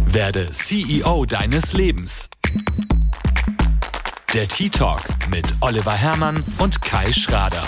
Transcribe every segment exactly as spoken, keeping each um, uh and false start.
Werde C E O deines Lebens. Der Tea-Talk mit Oliver Herrmann und Kai Schrader.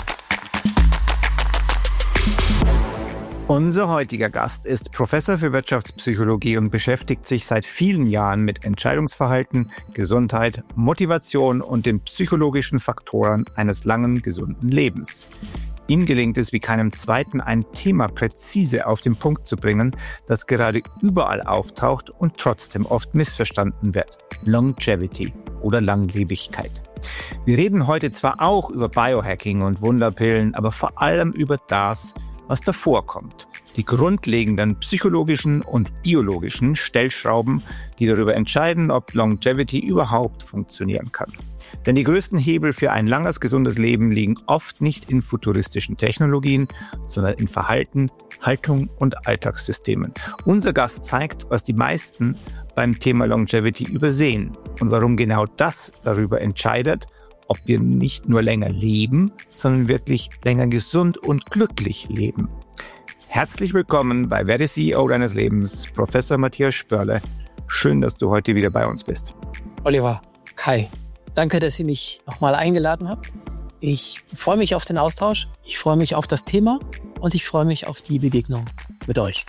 Unser heutiger Gast ist Professor für Wirtschaftspsychologie und beschäftigt sich seit vielen Jahren mit Entscheidungsverhalten, Gesundheit, Motivation und den psychologischen Faktoren eines langen, gesunden Lebens. Ihm gelingt es wie keinem Zweiten, ein Thema präzise auf den Punkt zu bringen, das gerade überall auftaucht und trotzdem oft missverstanden wird. Longevity oder Langlebigkeit. Wir reden heute zwar auch über Biohacking und Wunderpillen, aber vor allem über das, was davor kommt. Die grundlegenden psychologischen und biologischen Stellschrauben, die darüber entscheiden, ob Longevity überhaupt funktionieren kann. Denn die größten Hebel für ein langes, gesundes Leben liegen oft nicht in futuristischen Technologien, sondern in Verhalten, Haltung und Alltagssystemen. Unser Gast zeigt, was die meisten beim Thema Longevity übersehen und warum genau das darüber entscheidet, ob wir nicht nur länger leben, sondern wirklich länger gesund und glücklich leben. Herzlich willkommen bei Werde C E O deines Lebens, Professor Matthias Spörle. Schön, dass du heute wieder bei uns bist. Oliver, Kai, danke, dass ihr mich nochmal eingeladen habt. Ich freue mich auf den Austausch, ich freue mich auf das Thema und ich freue mich auf die Begegnung mit euch.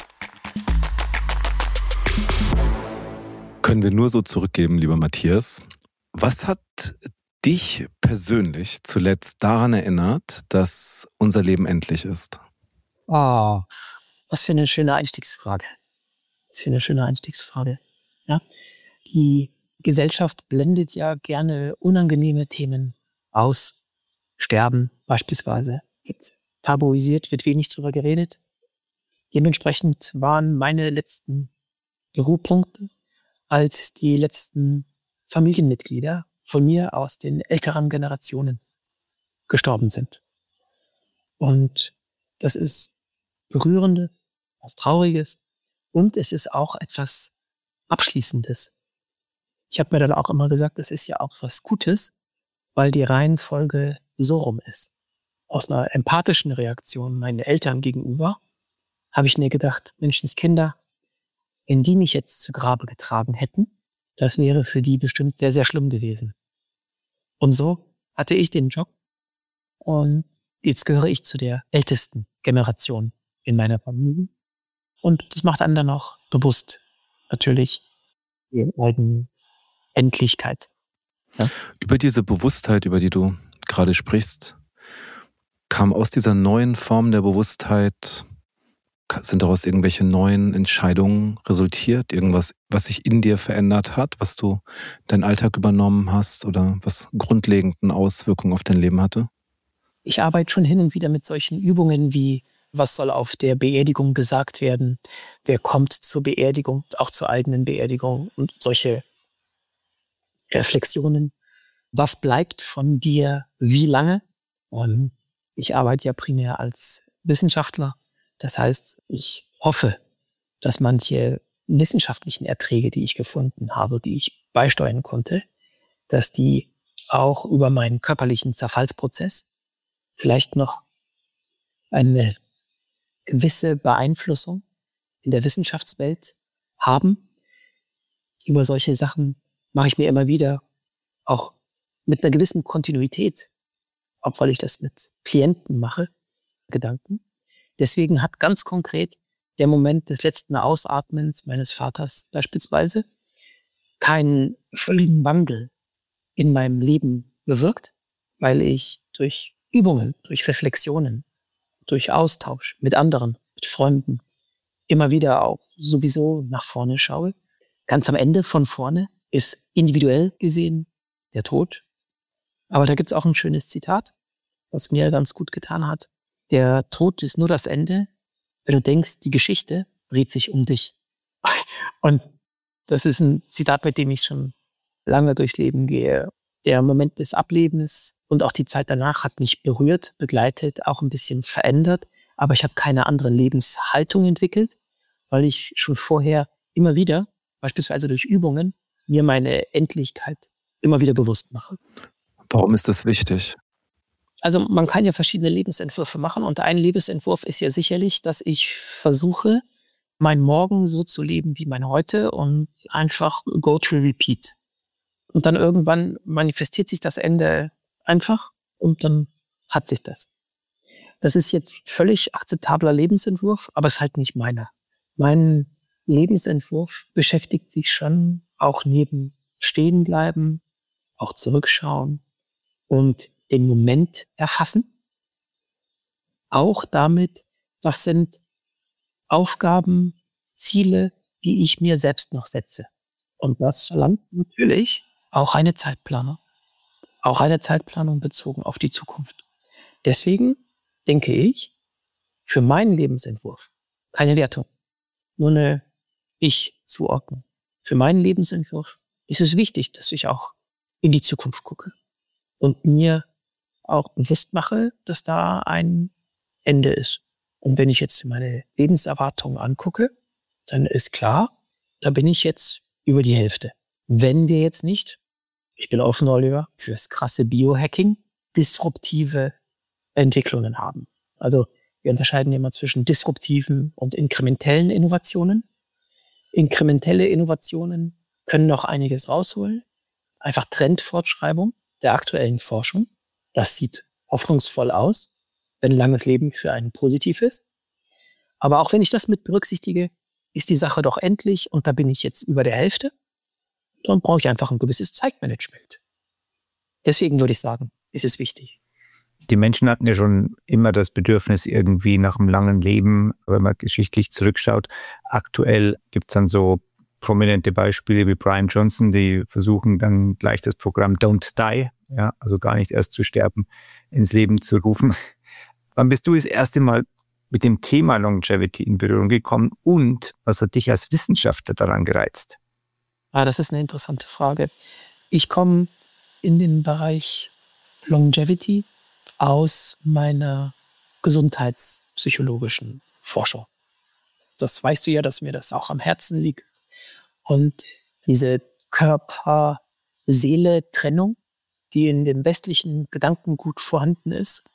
Können wir nur so zurückgeben, lieber Matthias. Was hat dich persönlich zuletzt daran erinnert, dass unser Leben endlich ist? Oh, was für eine schöne Einstiegsfrage. Was für eine schöne Einstiegsfrage. Ja? Die Gesellschaft blendet ja gerne unangenehme Themen aus. Sterben beispielsweise. Wird tabuisiert, wird wenig drüber geredet. Dementsprechend waren meine letzten Ruhepunkte, als die letzten Familienmitglieder von mir aus den älteren Generationen gestorben sind. Und das ist Berührendes, was Trauriges und es ist auch etwas Abschließendes. Ich habe mir dann auch immer gesagt, das ist ja auch was Gutes, weil die Reihenfolge so rum ist. Aus einer empathischen Reaktion meinen Eltern gegenüber habe ich mir gedacht, Menschenskinder, wenn die mich jetzt zu Grabe getragen hätten, das wäre für die bestimmt sehr, sehr schlimm gewesen. Und so hatte ich den Job und jetzt gehöre ich zu der ältesten Generation in meiner Familie. Und das macht einen dann auch bewusst, natürlich, die eigene Endlichkeit. Ja? Über diese Bewusstheit, über die du gerade sprichst, kam aus dieser neuen Form der Bewusstheit, sind daraus irgendwelche neuen Entscheidungen resultiert? Irgendwas, was sich in dir verändert hat, was du deinen Alltag übernommen hast oder was grundlegenden Auswirkungen auf dein Leben hatte? Ich arbeite schon hin und wieder mit solchen Übungen wie, was soll auf der Beerdigung gesagt werden? Wer kommt zur Beerdigung, auch zur eigenen Beerdigung? Und solche Reflexionen. Was bleibt von dir wie lange? Und ich arbeite ja primär als Wissenschaftler. Das heißt, ich hoffe, dass manche wissenschaftlichen Erträge, die ich gefunden habe, die ich beisteuern konnte, dass die auch über meinen körperlichen Zerfallsprozess vielleicht noch eine gewisse Beeinflussung in der Wissenschaftswelt haben. Über solche Sachen mache ich mir immer wieder auch mit einer gewissen Kontinuität, obwohl ich das mit Klienten mache, Gedanken. Deswegen hat ganz konkret der Moment des letzten Ausatmens meines Vaters beispielsweise keinen völligen Wandel in meinem Leben bewirkt, weil ich durch Übungen, durch Reflexionen, durch Austausch mit anderen, mit Freunden immer wieder auch sowieso nach vorne schaue. Ganz am Ende von vorne ist individuell gesehen der Tod. Aber da gibt es auch ein schönes Zitat, was mir ganz gut getan hat. Der Tod ist nur das Ende, wenn du denkst, die Geschichte dreht sich um dich. Und das ist ein Zitat, bei dem ich schon lange durchs Leben gehe. Der Moment des Ablebens und auch die Zeit danach hat mich berührt, begleitet, auch ein bisschen verändert. Aber ich habe keine andere Lebenshaltung entwickelt, weil ich schon vorher immer wieder, beispielsweise durch Übungen, mir meine Endlichkeit immer wieder bewusst mache. Warum ist das wichtig? Also man kann ja verschiedene Lebensentwürfe machen und ein Lebensentwurf ist ja sicherlich, dass ich versuche, mein Morgen so zu leben wie mein Heute und einfach go to repeat. Und dann irgendwann manifestiert sich das Ende einfach und dann hat sich das. Das ist jetzt völlig akzeptabler Lebensentwurf, aber es ist halt nicht meiner. Mein Lebensentwurf beschäftigt sich schon auch neben stehen bleiben, auch zurückschauen und den Moment erfassen. Auch damit, was sind Aufgaben, Ziele, die ich mir selbst noch setze. Und das verlangt natürlich auch eine Zeitplanung. Auch eine Zeitplanung bezogen auf die Zukunft. Deswegen denke ich, für meinen Lebensentwurf keine Wertung, nur eine Ich-Zuordnung. Für meinen Lebensentwurf ist es wichtig, dass ich auch in die Zukunft gucke und mir auch bewusst mache, dass da ein Ende ist. Und wenn ich jetzt meine Lebenserwartung angucke, dann ist klar, da bin ich jetzt über die Hälfte. Wenn wir jetzt nicht, ich bin offen, Oliver, für das krasse Biohacking, disruptive Entwicklungen haben. Also wir unterscheiden immer zwischen disruptiven und inkrementellen Innovationen. Inkrementelle Innovationen können noch einiges rausholen. Einfach Trendfortschreibung der aktuellen Forschung. Das sieht hoffnungsvoll aus, wenn langes Leben für einen positiv ist. Aber auch wenn ich das mit berücksichtige, ist die Sache doch endlich und da bin ich jetzt über der Hälfte. Dann brauche ich einfach ein gewisses Zeitmanagement. Deswegen würde ich sagen, ist es wichtig. Die Menschen hatten ja schon immer das Bedürfnis irgendwie nach einem langen Leben, wenn man geschichtlich zurückschaut. Aktuell gibt es dann so prominente Beispiele wie Brian Johnson, die versuchen dann gleich das Programm Don't Die, ja, also gar nicht erst zu sterben, ins Leben zu rufen. Wann bist du das erste Mal mit dem Thema Longevity in Berührung gekommen und was hat dich als Wissenschaftler daran gereizt? Ah, das ist eine interessante Frage. Ich komme in den Bereich Longevity aus meiner gesundheitspsychologischen Forschung. Das weißt du ja, dass mir das auch am Herzen liegt. Und diese Körper-Seele-Trennung, die in dem westlichen Gedankengut vorhanden ist,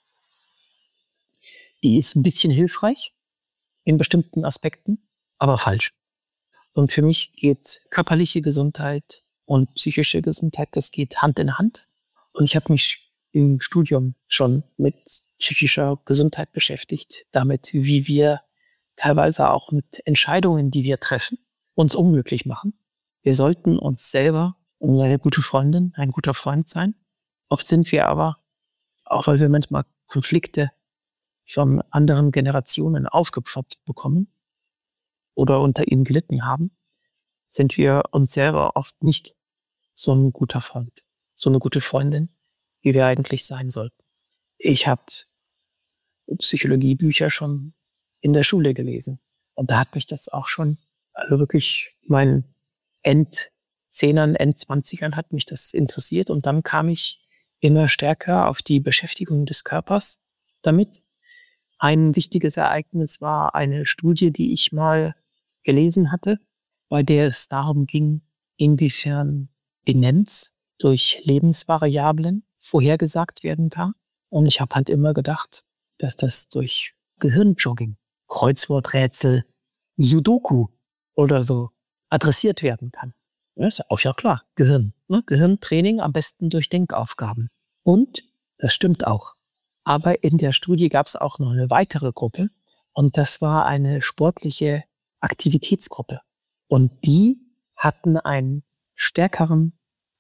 die ist ein bisschen hilfreich in bestimmten Aspekten, aber falsch. Und für mich geht körperliche Gesundheit und psychische Gesundheit, das geht Hand in Hand. Und ich habe mich im Studium schon mit psychischer Gesundheit beschäftigt, damit, wie wir teilweise auch mit Entscheidungen, die wir treffen, uns unmöglich machen. Wir sollten uns selber eine gute Freundin, ein guter Freund sein. Oft sind wir aber, auch weil wir manchmal Konflikte von anderen Generationen aufgepfropft bekommen oder unter ihnen gelitten haben, sind wir uns selber oft nicht so ein guter Freund, so eine gute Freundin, wie wir eigentlich sein sollten. Ich habe Psychologiebücher schon in der Schule gelesen und da hat mich das auch schon, also wirklich meinen Endzehnern, Endzwanzigern hat mich das interessiert und dann kam ich immer stärker auf die Beschäftigung des Körpers damit. Ein wichtiges Ereignis war eine Studie, die ich mal gelesen hatte, bei der es darum ging, inwiefern Demenz durch Lebensvariablen vorhergesagt werden kann. Und ich habe halt immer gedacht, dass das durch Gehirnjogging, Kreuzworträtsel, Sudoku oder so adressiert werden kann. Das ist ja auch ja klar, Gehirn. Ne? Gehirntraining am besten durch Denkaufgaben. Und das stimmt auch. Aber in der Studie gab es auch noch eine weitere Gruppe und das war eine sportliche Aktivitätsgruppe. Und die hatten einen stärkeren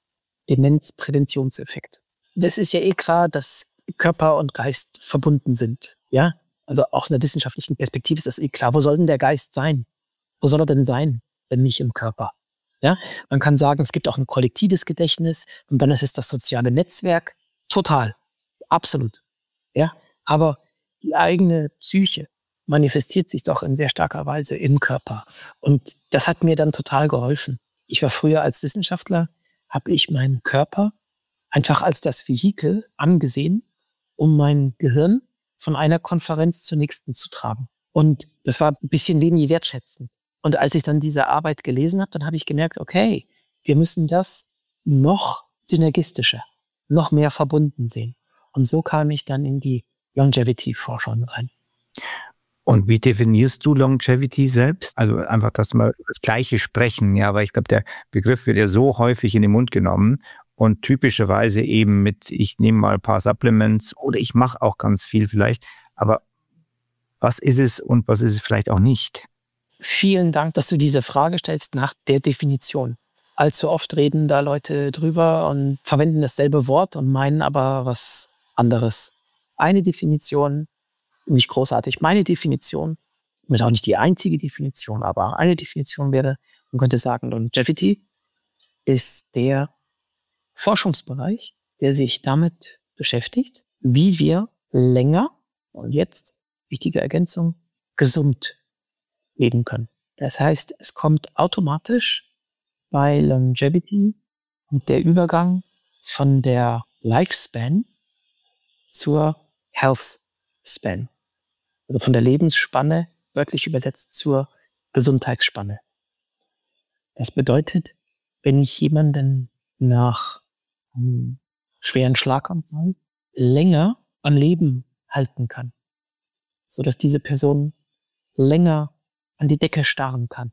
Demenzpräventionseffekt. Das ist ja eh klar, dass Körper und Geist verbunden sind. Ja, also aus einer wissenschaftlichen Perspektive ist das eh klar. Wo soll denn der Geist sein? Wo soll er denn sein, wenn nicht im Körper? Ja, man kann sagen, es gibt auch ein kollektives Gedächtnis und dann ist es das soziale Netzwerk. Total, absolut. Ja, aber die eigene Psyche manifestiert sich doch in sehr starker Weise im Körper. Und das hat mir dann total geholfen. Ich war früher als Wissenschaftler, habe ich meinen Körper einfach als das Vehikel angesehen, um mein Gehirn von einer Konferenz zur nächsten zu tragen. Und das war ein bisschen wenig wertschätzend. Und als ich dann diese Arbeit gelesen habe, dann habe ich gemerkt, okay, wir müssen das noch synergistischer, noch mehr verbunden sehen. Und so kam ich dann in die Longevity-Forschung rein. Und wie definierst du Longevity selbst? Also einfach, dass wir das Gleiche sprechen, ja, aber ich glaube, der Begriff wird ja so häufig in den Mund genommen und typischerweise eben mit, ich nehme mal ein paar Supplements oder ich mache auch ganz viel vielleicht, aber was ist es und was ist es vielleicht auch nicht? Vielen Dank, dass du diese Frage stellst nach der Definition. Allzu oft reden da Leute drüber und verwenden dasselbe Wort und meinen aber was anderes. Eine Definition, nicht großartig, meine Definition, mit auch nicht die einzige Definition, aber eine Definition wäre, man könnte sagen, Longevity ist der Forschungsbereich, der sich damit beschäftigt, wie wir länger, und jetzt, wichtige Ergänzung, gesund leben können. Das heißt, es kommt automatisch bei Longevity und der Übergang von der Lifespan zur Healthspan. Also von der Lebensspanne, wörtlich übersetzt, zur Gesundheitsspanne. Das bedeutet, wenn ich jemanden nach einem schweren Schlaganfall länger am Leben halten kann, sodass diese Person länger an die Decke starren kann,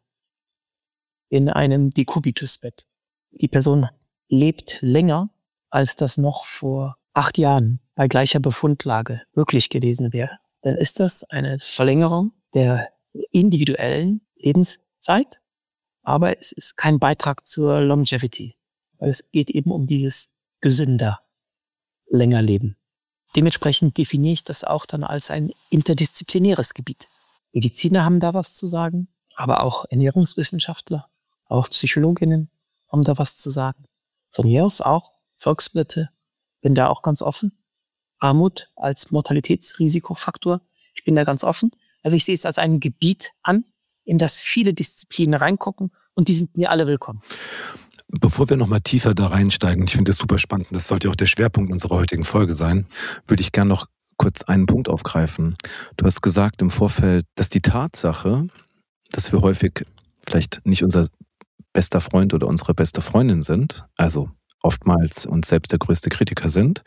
in einem Dekubitusbett. Die Person lebt länger, als das noch vor acht Jahren bei gleicher Befundlage möglich gewesen wäre. Dann ist das eine Verlängerung der individuellen Lebenszeit, aber es ist kein Beitrag zur Longevity, weil es geht eben um dieses gesünder, länger Leben. Dementsprechend definiere ich das auch dann als ein interdisziplinäres Gebiet. Mediziner haben da was zu sagen, aber auch Ernährungswissenschaftler, auch Psychologinnen haben da was zu sagen. Von mir aus auch Volkswirte, bin da auch ganz offen. Armut als Mortalitätsrisikofaktor, ich bin da ganz offen. Also ich sehe es als ein Gebiet an, in das viele Disziplinen reingucken und die sind mir alle willkommen. Bevor wir nochmal tiefer da reinsteigen, ich finde das super spannend, das sollte auch der Schwerpunkt unserer heutigen Folge sein, würde ich gerne noch kurz einen Punkt aufgreifen. Du hast gesagt im Vorfeld, dass die Tatsache, dass wir häufig vielleicht nicht unser bester Freund oder unsere beste Freundin sind, also oftmals uns selbst der größte Kritiker sind,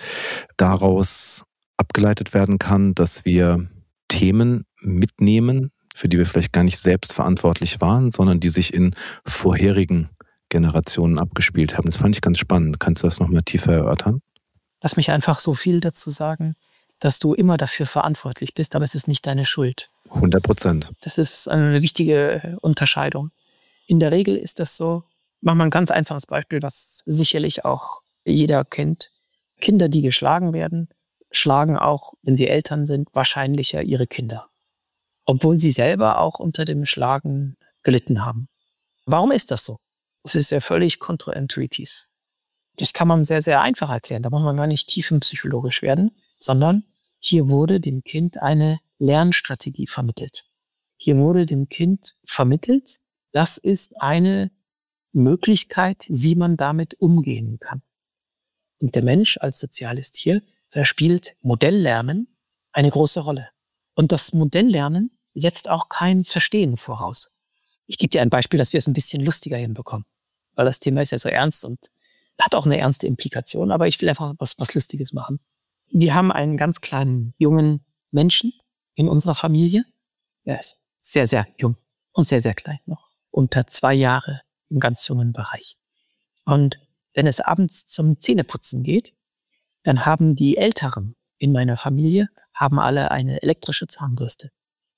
daraus abgeleitet werden kann, dass wir Themen mitnehmen, für die wir vielleicht gar nicht selbst verantwortlich waren, sondern die sich in vorherigen Generationen abgespielt haben. Das fand ich ganz spannend. Kannst du das nochmal tiefer erörtern? Lass mich einfach so viel dazu sagen, dass du immer dafür verantwortlich bist, aber es ist nicht deine Schuld. hundert Prozent. Das ist eine wichtige Unterscheidung. In der Regel ist das so, machen wir ein ganz einfaches Beispiel, was sicherlich auch jeder kennt. Kinder, die geschlagen werden, schlagen auch, wenn sie Eltern sind, wahrscheinlicher ihre Kinder. Obwohl sie selber auch unter dem Schlagen gelitten haben. Warum ist das so? Das ist ja völlig kontraintuitiv. Das kann man sehr, sehr einfach erklären. Da muss man gar nicht tiefenpsychologisch werden, sondern hier wurde dem Kind eine Lernstrategie vermittelt. Hier wurde dem Kind vermittelt, das ist eine Möglichkeit, wie man damit umgehen kann. Und der Mensch als soziales Tier, da spielt Modelllernen eine große Rolle. Und das Modelllernen setzt auch kein Verstehen voraus. Ich gebe dir ein Beispiel, dass wir es ein bisschen lustiger hinbekommen. Weil das Thema ist ja so ernst und hat auch eine ernste Implikation, aber ich will einfach was, was Lustiges machen. Wir haben einen ganz kleinen, jungen Menschen in unserer Familie. Er ist sehr, sehr jung und sehr, sehr klein noch. Unter zwei Jahre im ganz jungen Bereich. Und wenn es abends zum Zähneputzen geht, dann haben die Älteren in meiner Familie haben alle eine elektrische Zahnbürste.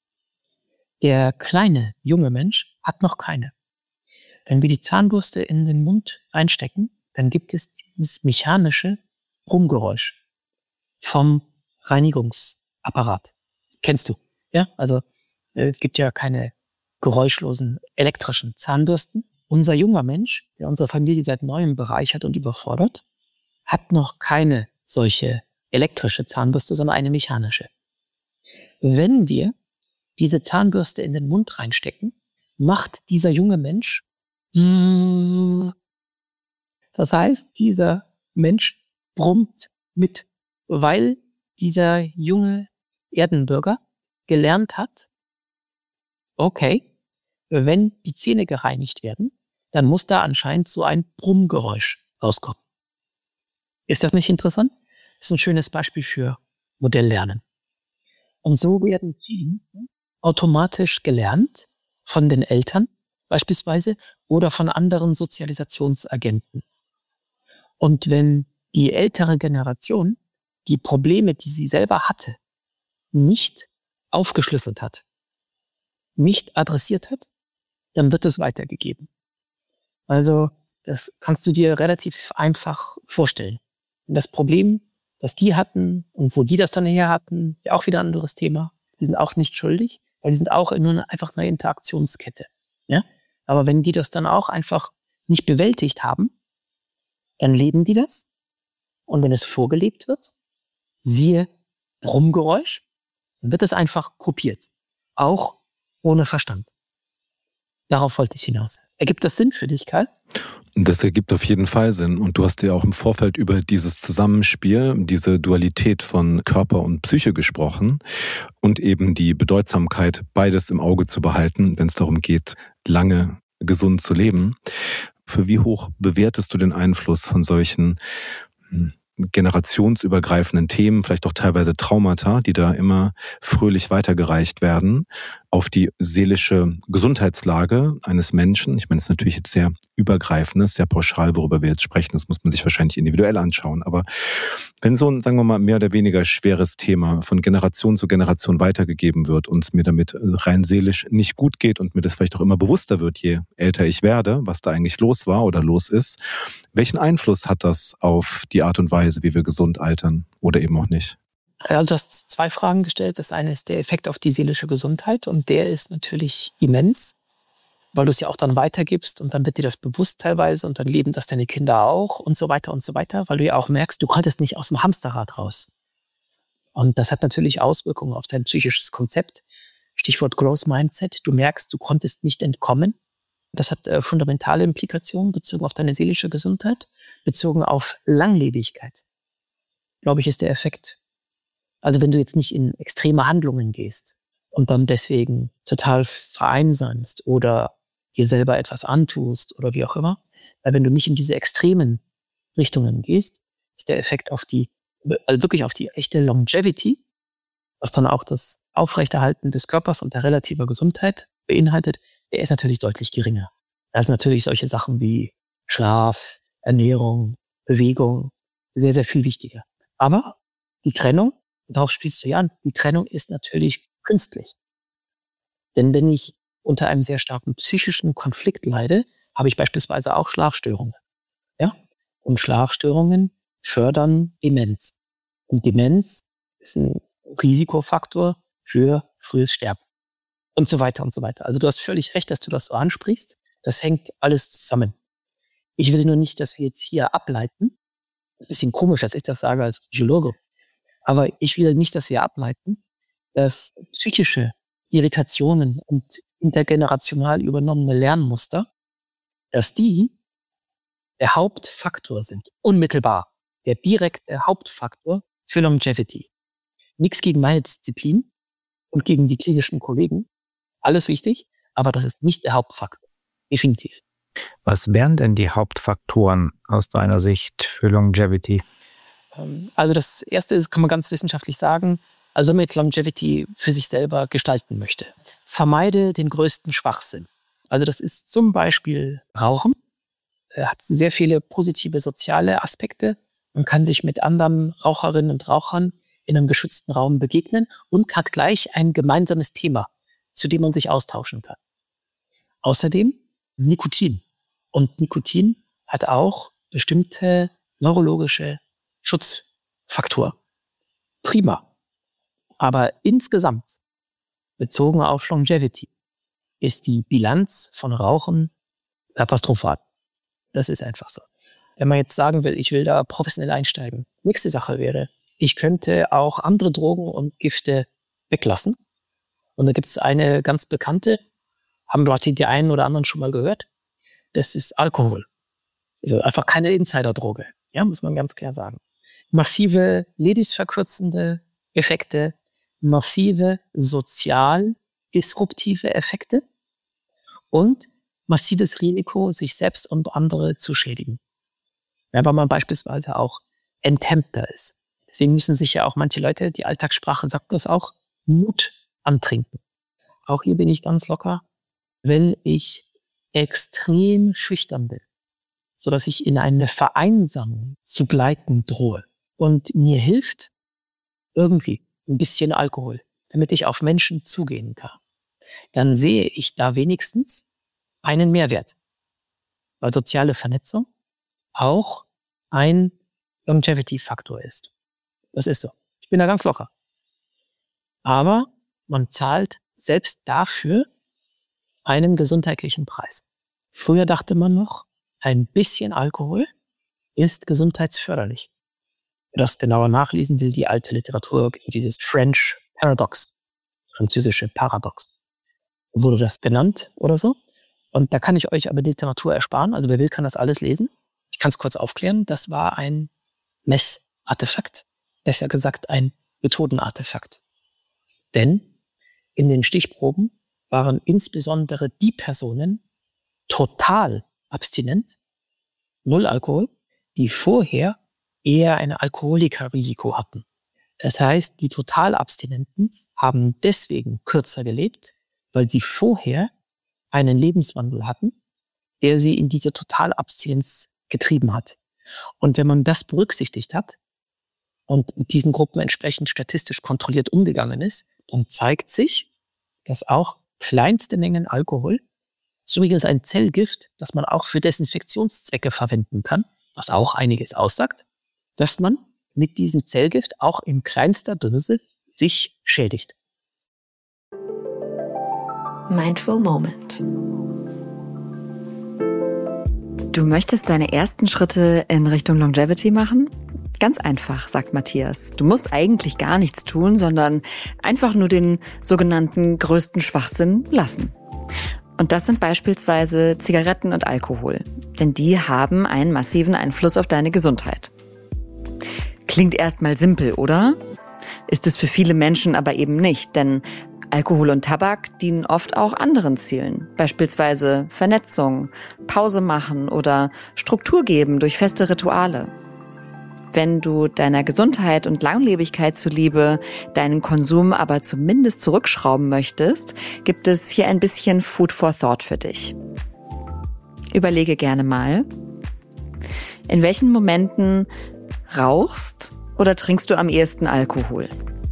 Der kleine, junge Mensch hat noch keine. Wenn wir die Zahnbürste in den Mund einstecken, dann gibt es dieses mechanische Brummgeräusch vom Reinigungsapparat. Kennst du? Ja, also es gibt ja keine geräuschlosen elektrischen Zahnbürsten. Unser junger Mensch, der unsere Familie seit neuem bereichert und überfordert, hat noch keine solche elektrische Zahnbürste, sondern eine mechanische. Wenn wir diese Zahnbürste in den Mund reinstecken, macht dieser junge Mensch. Das heißt, dieser Mensch brummt mit, weil dieser junge Erdenbürger gelernt hat, okay, wenn die Zähne gereinigt werden, dann muss da anscheinend so ein Brummgeräusch rauskommen. Ist das nicht interessant? Das ist ein schönes Beispiel für Modelllernen. Und so werden viele Muster automatisch gelernt von den Eltern beispielsweise oder von anderen Sozialisationsagenten. Und wenn die ältere Generation die Probleme, die sie selber hatte, nicht aufgeschlüsselt hat, nicht adressiert hat, dann wird es weitergegeben. Also das kannst du dir relativ einfach vorstellen. Und das Problem, das die hatten und wo die das dann her hatten, ist ja auch wieder ein anderes Thema. Die sind auch nicht schuldig, weil die sind auch nur einfach eine Interaktionskette. Ja? Aber wenn die das dann auch einfach nicht bewältigt haben, dann leben die das. Und wenn es vorgelebt wird, siehe Brummgeräusch, dann wird es einfach kopiert. Auch ohne Verstand. Darauf wollte ich hinaus. Ergibt das Sinn für dich, Karl? Das ergibt auf jeden Fall Sinn. Und du hast ja auch im Vorfeld über dieses Zusammenspiel, diese Dualität von Körper und Psyche gesprochen und eben die Bedeutsamkeit, beides im Auge zu behalten, wenn es darum geht, lange gesund zu leben. Für wie hoch bewertest du den Einfluss von solchen generationsübergreifenden Themen, vielleicht auch teilweise Traumata, die da immer fröhlich weitergereicht werden, auf die seelische Gesundheitslage eines Menschen? Ich meine, das ist natürlich jetzt sehr übergreifend, sehr pauschal, worüber wir jetzt sprechen. Das muss man sich wahrscheinlich individuell anschauen. Aber wenn so ein, sagen wir mal, mehr oder weniger schweres Thema von Generation zu Generation weitergegeben wird und es mir damit rein seelisch nicht gut geht und mir das vielleicht auch immer bewusster wird, je älter ich werde, was da eigentlich los war oder los ist, welchen Einfluss hat das auf die Art und Weise, wie wir gesund altern oder eben auch nicht? Also du hast zwei Fragen gestellt. Das eine ist der Effekt auf die seelische Gesundheit und der ist natürlich immens, weil du es ja auch dann weitergibst und dann wird dir das bewusst teilweise und dann leben das deine Kinder auch und so weiter und so weiter, weil du ja auch merkst, du konntest nicht aus dem Hamsterrad raus. Und das hat natürlich Auswirkungen auf dein psychisches Konzept. Stichwort Growth Mindset. Du merkst, du konntest nicht entkommen. Das hat äh, fundamentale Implikationen bezogen auf deine seelische Gesundheit, bezogen auf Langlebigkeit. Glaube ich, ist der Effekt. Also wenn du jetzt nicht in extreme Handlungen gehst und dann deswegen total vereinsamst oder dir selber etwas antust oder wie auch immer, weil wenn du nicht in diese extremen Richtungen gehst, ist der Effekt auf die, also wirklich auf die echte Longevity, was dann auch das Aufrechterhalten des Körpers und der relativen Gesundheit beinhaltet, der ist natürlich deutlich geringer. Da sind natürlich solche Sachen wie Schlaf, Ernährung, Bewegung sehr, sehr viel wichtiger. Aber die Trennung, darauf spielst du ja an, die Trennung ist natürlich künstlich. Denn wenn ich unter einem sehr starken psychischen Konflikt leide, habe ich beispielsweise auch Schlafstörungen. Ja? Und Schlafstörungen fördern Demenz. Und Demenz ist ein Risikofaktor für frühes Sterben. Und so weiter und so weiter. Also du hast völlig recht, dass du das so ansprichst. Das hängt alles zusammen. Ich will nur nicht, dass wir jetzt hier ableiten. Ein bisschen komisch, dass ich das sage als Psychologe. Aber ich will nicht, dass wir ableiten, dass psychische Irritationen und intergenerational übernommene Lernmuster, dass die der Hauptfaktor sind, unmittelbar, der direkte Hauptfaktor für Longevity. Nichts gegen meine Disziplin und gegen die klinischen Kollegen, alles wichtig, aber das ist nicht der Hauptfaktor, definitiv. Was wären denn die Hauptfaktoren aus deiner Sicht für Longevity? Also das Erste ist, kann man ganz wissenschaftlich sagen, also wenn man jetzt Longevity für sich selber gestalten möchte, vermeide den größten Schwachsinn. Also das ist zum Beispiel Rauchen, hat sehr viele positive soziale Aspekte. Man kann sich mit anderen Raucherinnen und Rauchern in einem geschützten Raum begegnen und hat gleich ein gemeinsames Thema, zu dem man sich austauschen kann. Außerdem Nikotin. Und Nikotin hat auch bestimmte neurologische Schutzfaktor. Prima. Aber insgesamt, bezogen auf Longevity, ist die Bilanz von Rauchen katastrophal. Das ist einfach so. Wenn man jetzt sagen will, ich will da professionell einsteigen, nächste Sache wäre, ich könnte auch andere Drogen und Gifte weglassen. Und da gibt es eine ganz bekannte, haben Leute die einen oder anderen schon mal gehört, das ist Alkohol. Also einfach keine Insiderdroge, ja, muss man ganz klar sagen. Massive lebensverkürzende Effekte, massive sozial disruptive Effekte und massives Risiko, sich selbst und andere zu schädigen. Ja, weil man beispielsweise auch enthemmter ist. Deswegen müssen sich ja auch manche Leute, die Alltagssprache sagt das auch, Mut antrinken. auch hier bin ich ganz locker, wenn ich extrem schüchtern bin, sodass ich in eine Vereinsamung zu gleiten drohe. Und mir hilft irgendwie ein bisschen Alkohol, damit ich auf Menschen zugehen kann. Dann sehe ich da wenigstens einen Mehrwert, weil soziale Vernetzung auch ein Longevity-Faktor ist. Das ist so. Ich bin da ganz locker. Aber man zahlt selbst dafür einen gesundheitlichen Preis. Früher dachte man noch, ein bisschen Alkohol ist gesundheitsförderlich. Wer das genauer nachlesen will, die alte Literatur, dieses French Paradox, französische Paradox, wurde das genannt oder so. Und da kann ich euch aber die Literatur ersparen. Also wer will, kann das alles lesen. Ich kann es kurz aufklären. Das war ein Messartefakt. Besser gesagt ein Methodenartefakt. Denn in den Stichproben waren insbesondere die Personen total abstinent, null Alkohol, die vorher eher ein Alkoholikerrisiko hatten. Das heißt, die Totalabstinenten haben deswegen kürzer gelebt, weil sie vorher einen Lebenswandel hatten, der sie in diese Totalabstinenz getrieben hat. Und wenn man das berücksichtigt hat und mit diesen Gruppen entsprechend statistisch kontrolliert umgegangen ist, dann zeigt sich, dass auch kleinste Mengen Alkohol, das ist übrigens ein Zellgift, das man auch für Desinfektionszwecke verwenden kann, was auch einiges aussagt, dass man mit diesem Zellgift auch in kleinster Dosis sich schädigt. Mindful Moment. Du möchtest deine ersten Schritte in Richtung Longevity machen? Ganz einfach, sagt Matthias. Du musst eigentlich gar nichts tun, sondern einfach nur den sogenannten größten Schwachsinn lassen. Und das sind beispielsweise Zigaretten und Alkohol. Denn die haben einen massiven Einfluss auf deine Gesundheit. Klingt erstmal simpel, oder? Ist es für viele Menschen aber eben nicht, denn Alkohol und Tabak dienen oft auch anderen Zielen, beispielsweise Vernetzung, Pause machen oder Struktur geben durch feste Rituale. Wenn du deiner Gesundheit und Langlebigkeit zuliebe deinen Konsum aber zumindest zurückschrauben möchtest, gibt es hier ein bisschen Food for Thought für dich. Überlege gerne mal, in welchen Momenten rauchst oder trinkst du am ehesten Alkohol?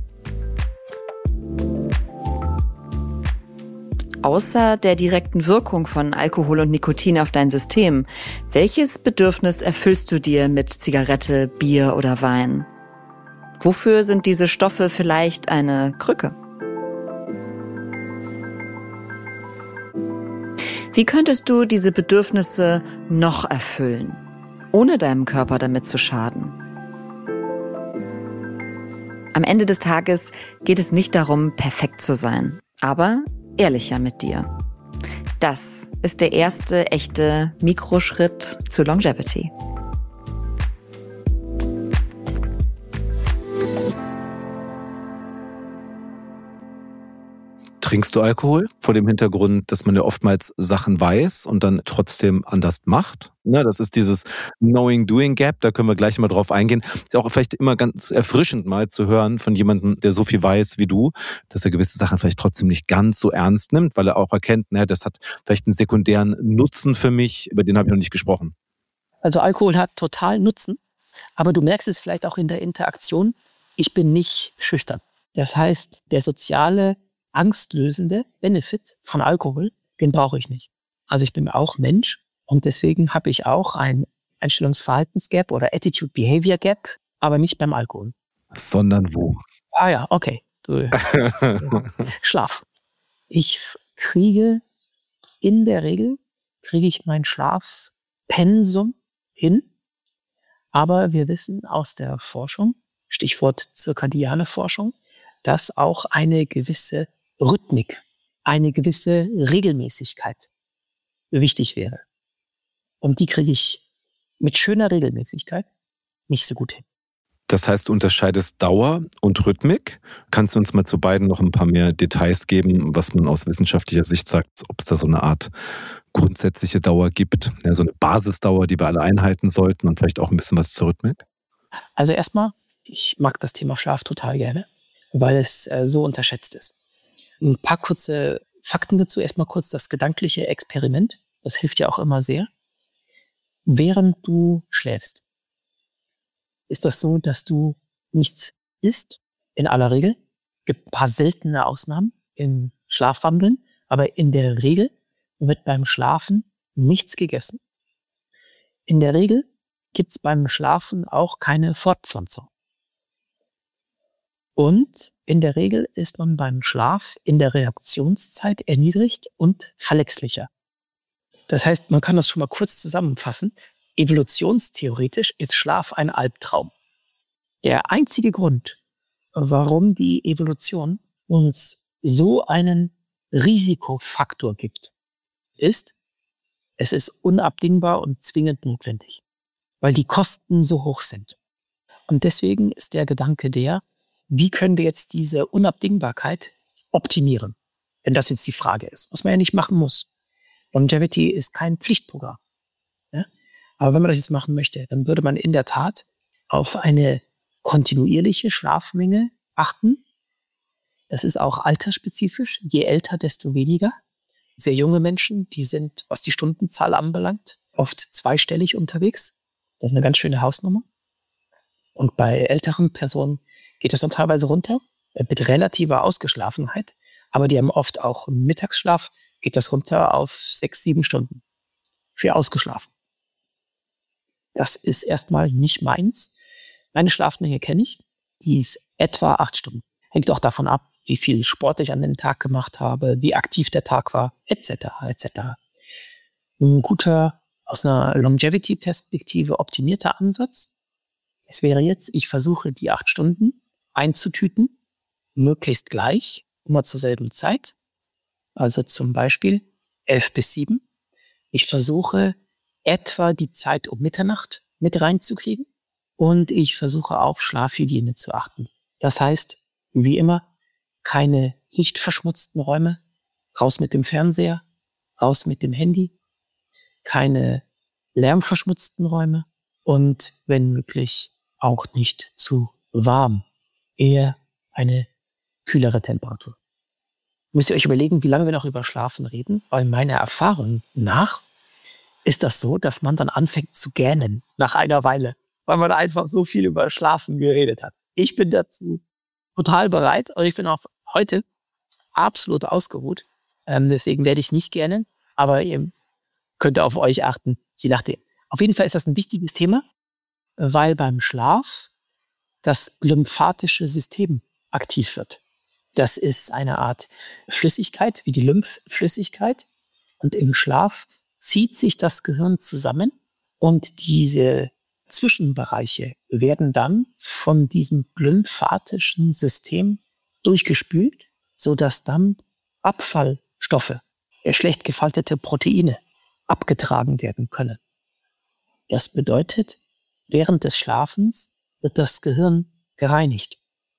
Außer der direkten Wirkung von Alkohol und Nikotin auf dein System, welches Bedürfnis erfüllst du dir mit Zigarette, Bier oder Wein? Wofür sind diese Stoffe vielleicht eine Krücke? Wie könntest du diese Bedürfnisse noch erfüllen, ohne deinem Körper damit zu schaden? Am Ende des Tages geht es nicht darum, perfekt zu sein, aber ehrlicher mit dir. Das ist der erste echte Mikroschritt zu Longevity. Trinkst du Alkohol? Vor dem Hintergrund, dass man ja oftmals Sachen weiß und dann trotzdem anders macht. Ne, das ist dieses Knowing-Doing-Gap, da können wir gleich mal drauf eingehen. Ist ja auch vielleicht immer ganz erfrischend mal zu hören von jemandem, der so viel weiß wie du, dass er gewisse Sachen vielleicht trotzdem nicht ganz so ernst nimmt, weil er auch erkennt, ne, das hat vielleicht einen sekundären Nutzen für mich, über den habe ich noch nicht gesprochen. Also Alkohol hat total Nutzen, aber du merkst es vielleicht auch in der Interaktion, ich bin nicht schüchtern. Das heißt, der soziale angstlösende Benefit von Alkohol, den brauche ich nicht. Also ich bin auch Mensch und deswegen habe ich auch ein Einstellungsverhaltensgap oder Attitude-Behavior-Gap, aber nicht beim Alkohol. Sondern wo? Ah ja, okay. Du, ja. Schlaf. Ich kriege in der Regel, kriege ich mein Schlafpensum hin, aber wir wissen aus der Forschung, Stichwort zirkadiane Forschung, dass auch eine gewisse Rhythmik, eine gewisse Regelmäßigkeit wichtig wäre. Und die kriege ich mit schöner Regelmäßigkeit nicht so gut hin. Das heißt, du unterscheidest Dauer und Rhythmik. Kannst du uns mal zu beiden noch ein paar mehr Details geben, was man aus wissenschaftlicher Sicht sagt, ob es da so eine Art grundsätzliche Dauer gibt, ja, so eine Basisdauer, die wir alle einhalten sollten und vielleicht auch ein bisschen was zur Rhythmik? Also erstmal, ich mag das Thema Schlaf total gerne, weil es äh, so unterschätzt ist. Ein paar kurze Fakten dazu. Erstmal kurz das gedankliche Experiment. Das hilft ja auch immer sehr. Während du schläfst, ist das so, dass du nichts isst, in aller Regel. Gibt ein paar seltene Ausnahmen im Schlafwandeln, aber in der Regel wird beim Schlafen nichts gegessen. In der Regel gibt es beim Schlafen auch keine Fortpflanzung. Und in der Regel ist man beim Schlaf in der Reaktionszeit erniedrigt und verletzlicher. Das heißt, man kann das schon mal kurz zusammenfassen. Evolutionstheoretisch ist Schlaf ein Albtraum. Der einzige Grund, warum die Evolution uns so einen Risikofaktor gibt, ist, es ist unabdingbar und zwingend notwendig, weil die Kosten so hoch sind. Und deswegen ist der Gedanke der, wie können wir jetzt diese Unabdingbarkeit optimieren? Wenn das jetzt die Frage ist, was man ja nicht machen muss. Longevity ist kein Pflichtprogramm. Ja? Aber wenn man das jetzt machen möchte, dann würde man in der Tat auf eine kontinuierliche Schlafmenge achten. Das ist auch altersspezifisch. Je älter, desto weniger. Sehr junge Menschen, die sind, was die Stundenzahl anbelangt, oft zweistellig unterwegs. Das ist eine ganz schöne Hausnummer. Und bei älteren Personen geht das dann teilweise runter, mit relativer Ausgeschlafenheit. Aber die haben oft auch im Mittagsschlaf, geht das runter auf sechs, sieben Stunden für ausgeschlafen. Das ist erstmal nicht meins. Meine Schlafmenge kenne ich. Die ist etwa acht Stunden. Hängt auch davon ab, wie viel Sport ich an den Tag gemacht habe, wie aktiv der Tag war, et cetera, et cetera. Ein guter, aus einer Longevity-Perspektive optimierter Ansatz. Es wäre jetzt, ich versuche die acht Stunden einzutüten, möglichst gleich, immer zur selben Zeit. Also zum Beispiel elf bis sieben. Ich versuche etwa die Zeit um Mitternacht mit reinzukriegen und ich versuche auf Schlafhygiene zu achten. Das heißt, wie immer, keine lichtverschmutzten Räume, raus mit dem Fernseher, raus mit dem Handy, keine lärmverschmutzten Räume und wenn möglich auch nicht zu warm, eher eine kühlere Temperatur. Müsst ihr euch überlegen, wie lange wir noch über Schlafen reden, weil meiner Erfahrung nach ist das so, dass man dann anfängt zu gähnen nach einer Weile, weil man einfach so viel über Schlafen geredet hat. Ich bin dazu total bereit und ich bin auch heute absolut ausgeruht. Ähm, deswegen werde ich nicht gähnen, aber ihr könnt auf euch achten, je nachdem. Auf jeden Fall ist das ein wichtiges Thema, weil beim Schlaf das lymphatische System aktiv wird. Das ist eine Art Flüssigkeit, wie die Lymphflüssigkeit. Und im Schlaf zieht sich das Gehirn zusammen und diese Zwischenbereiche werden dann von diesem lymphatischen System durchgespült, sodass dann Abfallstoffe, schlecht gefaltete Proteine, abgetragen werden können. Das bedeutet, während des Schlafens wird das Gehirn gereinigt.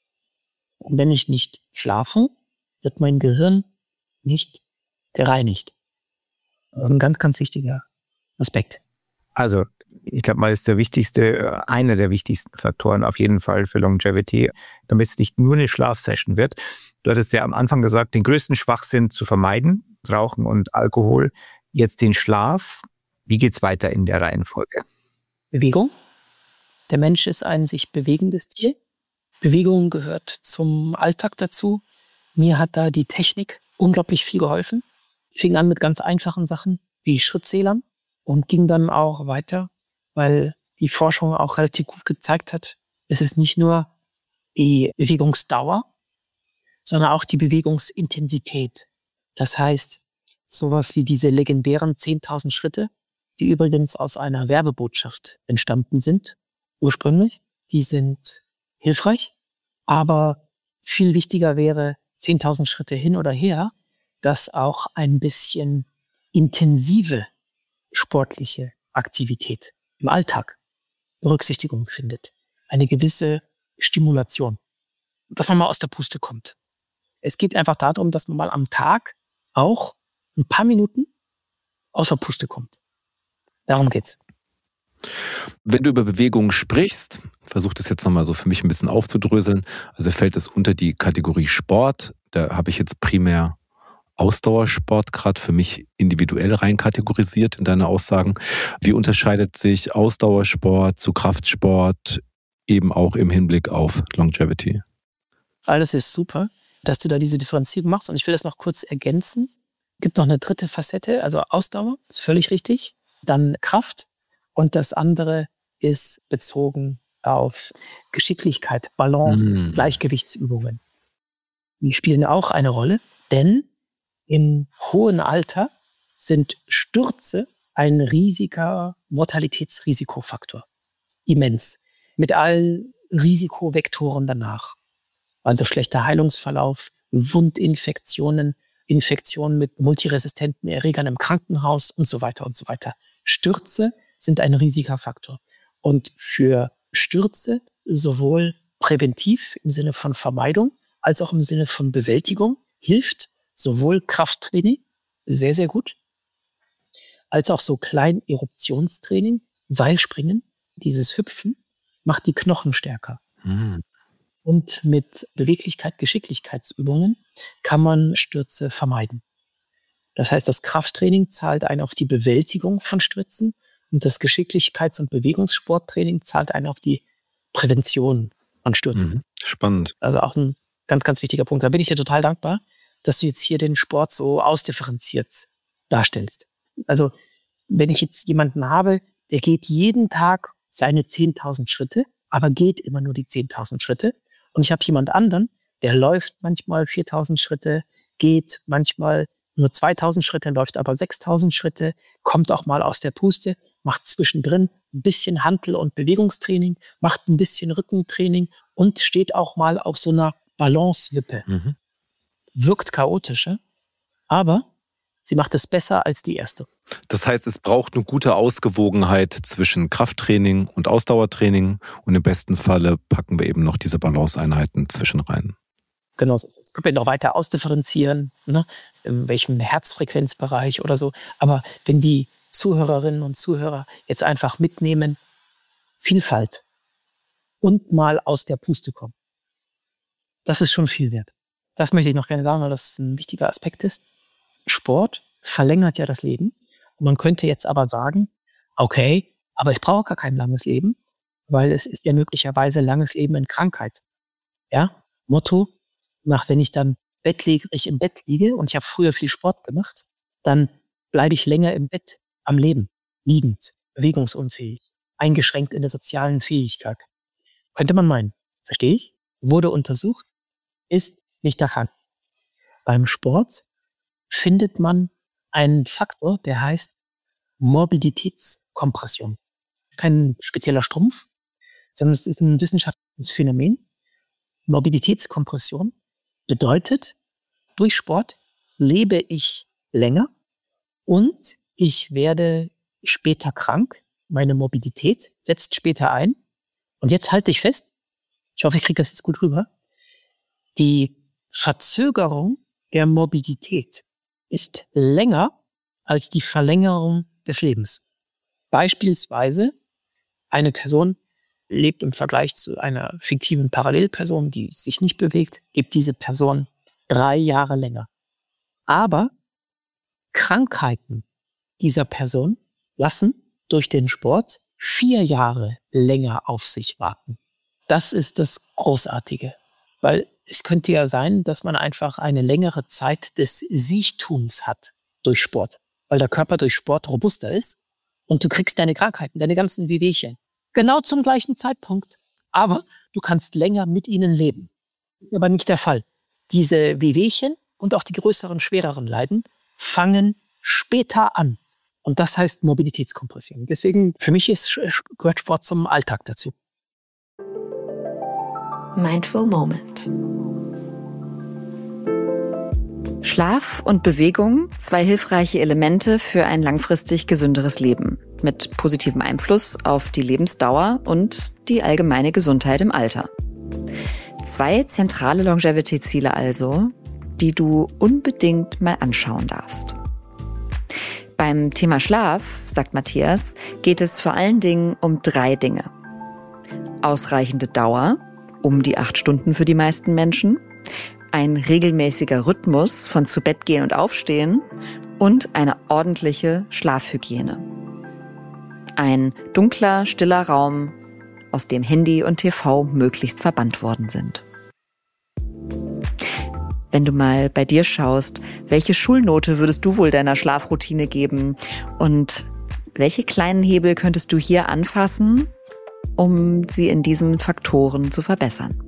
Und wenn ich nicht schlafe, wird mein Gehirn nicht gereinigt. Ein ganz, ganz wichtiger Aspekt. Also, ich glaube mal, ist der wichtigste, einer der wichtigsten Faktoren auf jeden Fall für Longevity, damit es nicht nur eine Schlafsession wird. Du hattest ja am Anfang gesagt, den größten Schwachsinn zu vermeiden, Rauchen und Alkohol. Jetzt den Schlaf. Wie geht's weiter in der Reihenfolge? Bewegung. Der Mensch ist ein sich bewegendes Tier. Bewegung gehört zum Alltag dazu. Mir hat da die Technik unglaublich viel geholfen. Ich fing an mit ganz einfachen Sachen wie Schrittzählern und ging dann auch weiter, weil die Forschung auch relativ gut gezeigt hat, es ist nicht nur die Bewegungsdauer, sondern auch die Bewegungsintensität. Das heißt, sowas wie diese legendären zehntausend Schritte, die übrigens aus einer Werbebotschaft entstanden sind, ursprünglich, die sind hilfreich, aber viel wichtiger wäre zehntausend Schritte hin oder her, dass auch ein bisschen intensive sportliche Aktivität im Alltag Berücksichtigung findet. Eine gewisse Stimulation. Dass man mal aus der Puste kommt. Es geht einfach darum, dass man mal am Tag auch ein paar Minuten aus der Puste kommt. Darum geht's. Wenn du über Bewegung sprichst, versuch das jetzt nochmal so für mich ein bisschen aufzudröseln. Also fällt es unter die Kategorie Sport. Da habe ich jetzt primär Ausdauersport gerade für mich individuell rein kategorisiert in deine Aussagen. Wie unterscheidet sich Ausdauersport zu Kraftsport eben auch im Hinblick auf Longevity? Alles ist super, dass du da diese Differenzierung machst. Und ich will das noch kurz ergänzen. Es gibt noch eine dritte Facette, also Ausdauer, ist völlig richtig. Dann Kraft. Und das andere ist bezogen auf Geschicklichkeit, Balance, mm. Gleichgewichtsübungen. Die spielen auch eine Rolle, denn im hohen Alter sind Stürze ein riesiger Mortalitätsrisikofaktor. Immens. Mit allen Risikovektoren danach. Also schlechter Heilungsverlauf, Wundinfektionen, Infektionen mit multiresistenten Erregern im Krankenhaus und so weiter und so weiter. Stürze sind ein riesiger Faktor. Und für Stürze sowohl präventiv im Sinne von Vermeidung als auch im Sinne von Bewältigung hilft sowohl Krafttraining, sehr, sehr gut, als auch so klein Eruptionstraining, Seilspringen, dieses Hüpfen, macht die Knochen stärker. Mhm. Und mit Beweglichkeit, Geschicklichkeitsübungen kann man Stürze vermeiden. Das heißt, das Krafttraining zahlt einen auf die Bewältigung von Stürzen und das Geschicklichkeits- und Bewegungssporttraining zahlt einen auf die Prävention von Stürzen. Mhm. Spannend. Also auch ein ganz, ganz wichtiger Punkt. Da bin ich dir total dankbar, dass du jetzt hier den Sport so ausdifferenziert darstellst. Also wenn ich jetzt jemanden habe, der geht jeden Tag seine zehntausend Schritte, aber geht immer nur die zehntausend Schritte. Und ich habe jemand anderen, der läuft manchmal viertausend Schritte, geht manchmal nur zweitausend Schritte, läuft aber sechstausend Schritte, kommt auch mal aus der Puste, macht zwischendrin ein bisschen Hantel- und Bewegungstraining, macht ein bisschen Rückentraining und steht auch mal auf so einer Balancewippe. Mhm. Wirkt chaotischer, aber sie macht es besser als die erste. Das heißt, es braucht eine gute Ausgewogenheit zwischen Krafttraining und Ausdauertraining und im besten Falle packen wir eben noch diese Balanceeinheiten zwischen rein. Genau so ist es. Können wir noch weiter ausdifferenzieren, ne? In welchem Herzfrequenzbereich oder so. Aber wenn die Zuhörerinnen und Zuhörer jetzt einfach mitnehmen, Vielfalt und mal aus der Puste kommen, das ist schon viel wert. Das möchte ich noch gerne sagen, weil das ein wichtiger Aspekt ist. Sport verlängert ja das Leben. Und man könnte jetzt aber sagen, okay, aber ich brauche gar kein langes Leben, weil es ist ja möglicherweise langes Leben in Krankheit. Ja, Motto, nach wenn ich dann bettlägerig im Bett liege und ich habe früher viel Sport gemacht, dann bleibe ich länger im Bett am Leben, liegend, bewegungsunfähig, eingeschränkt in der sozialen Fähigkeit. Könnte man meinen. Verstehe ich? Wurde untersucht, ist nicht der Fall. Beim Sport findet man einen Faktor, der heißt Morbiditätskompression. Kein spezieller Strumpf, sondern es ist ein wissenschaftliches Phänomen. Morbiditätskompression bedeutet, durch Sport lebe ich länger und ich werde später krank. Meine Morbidität setzt später ein. Und jetzt halte ich fest, ich hoffe, ich kriege das jetzt gut rüber, die Verzögerung der Morbidität ist länger als die Verlängerung des Lebens. Beispielsweise eine Person lebt im Vergleich zu einer fiktiven Parallelperson, die sich nicht bewegt, lebt diese Person drei Jahre länger. Aber Krankheiten dieser Person lassen durch den Sport vier Jahre länger auf sich warten. Das ist das Großartige, weil es könnte ja sein, dass man einfach eine längere Zeit des Siechtuns hat durch Sport, weil der Körper durch Sport robuster ist und du kriegst deine Krankheiten, deine ganzen Wehwehchen genau zum gleichen Zeitpunkt. Aber du kannst länger mit ihnen leben. Das ist aber nicht der Fall. Diese Wehwehchen und auch die größeren, schwereren Leiden fangen später an. Und das heißt Mobilitätskompression. Deswegen, für mich ist, gehört Sport zum Alltag dazu. Mindful Moment. Schlaf und Bewegung, zwei hilfreiche Elemente für ein langfristig gesünderes Leben mit positivem Einfluss auf die Lebensdauer und die allgemeine Gesundheit im Alter. Zwei zentrale Longevity-Ziele also, die du unbedingt mal anschauen darfst. Beim Thema Schlaf, sagt Matthias, geht es vor allen Dingen um drei Dinge. Ausreichende Dauer, um die acht Stunden für die meisten Menschen, ein regelmäßiger Rhythmus von zu Bett gehen und aufstehen und eine ordentliche Schlafhygiene. Ein dunkler, stiller Raum, aus dem Handy und T V möglichst verbannt worden sind. Wenn du mal bei dir schaust, welche Schulnote würdest du wohl deiner Schlafroutine geben und welche kleinen Hebel könntest du hier anfassen, um sie in diesen Faktoren zu verbessern?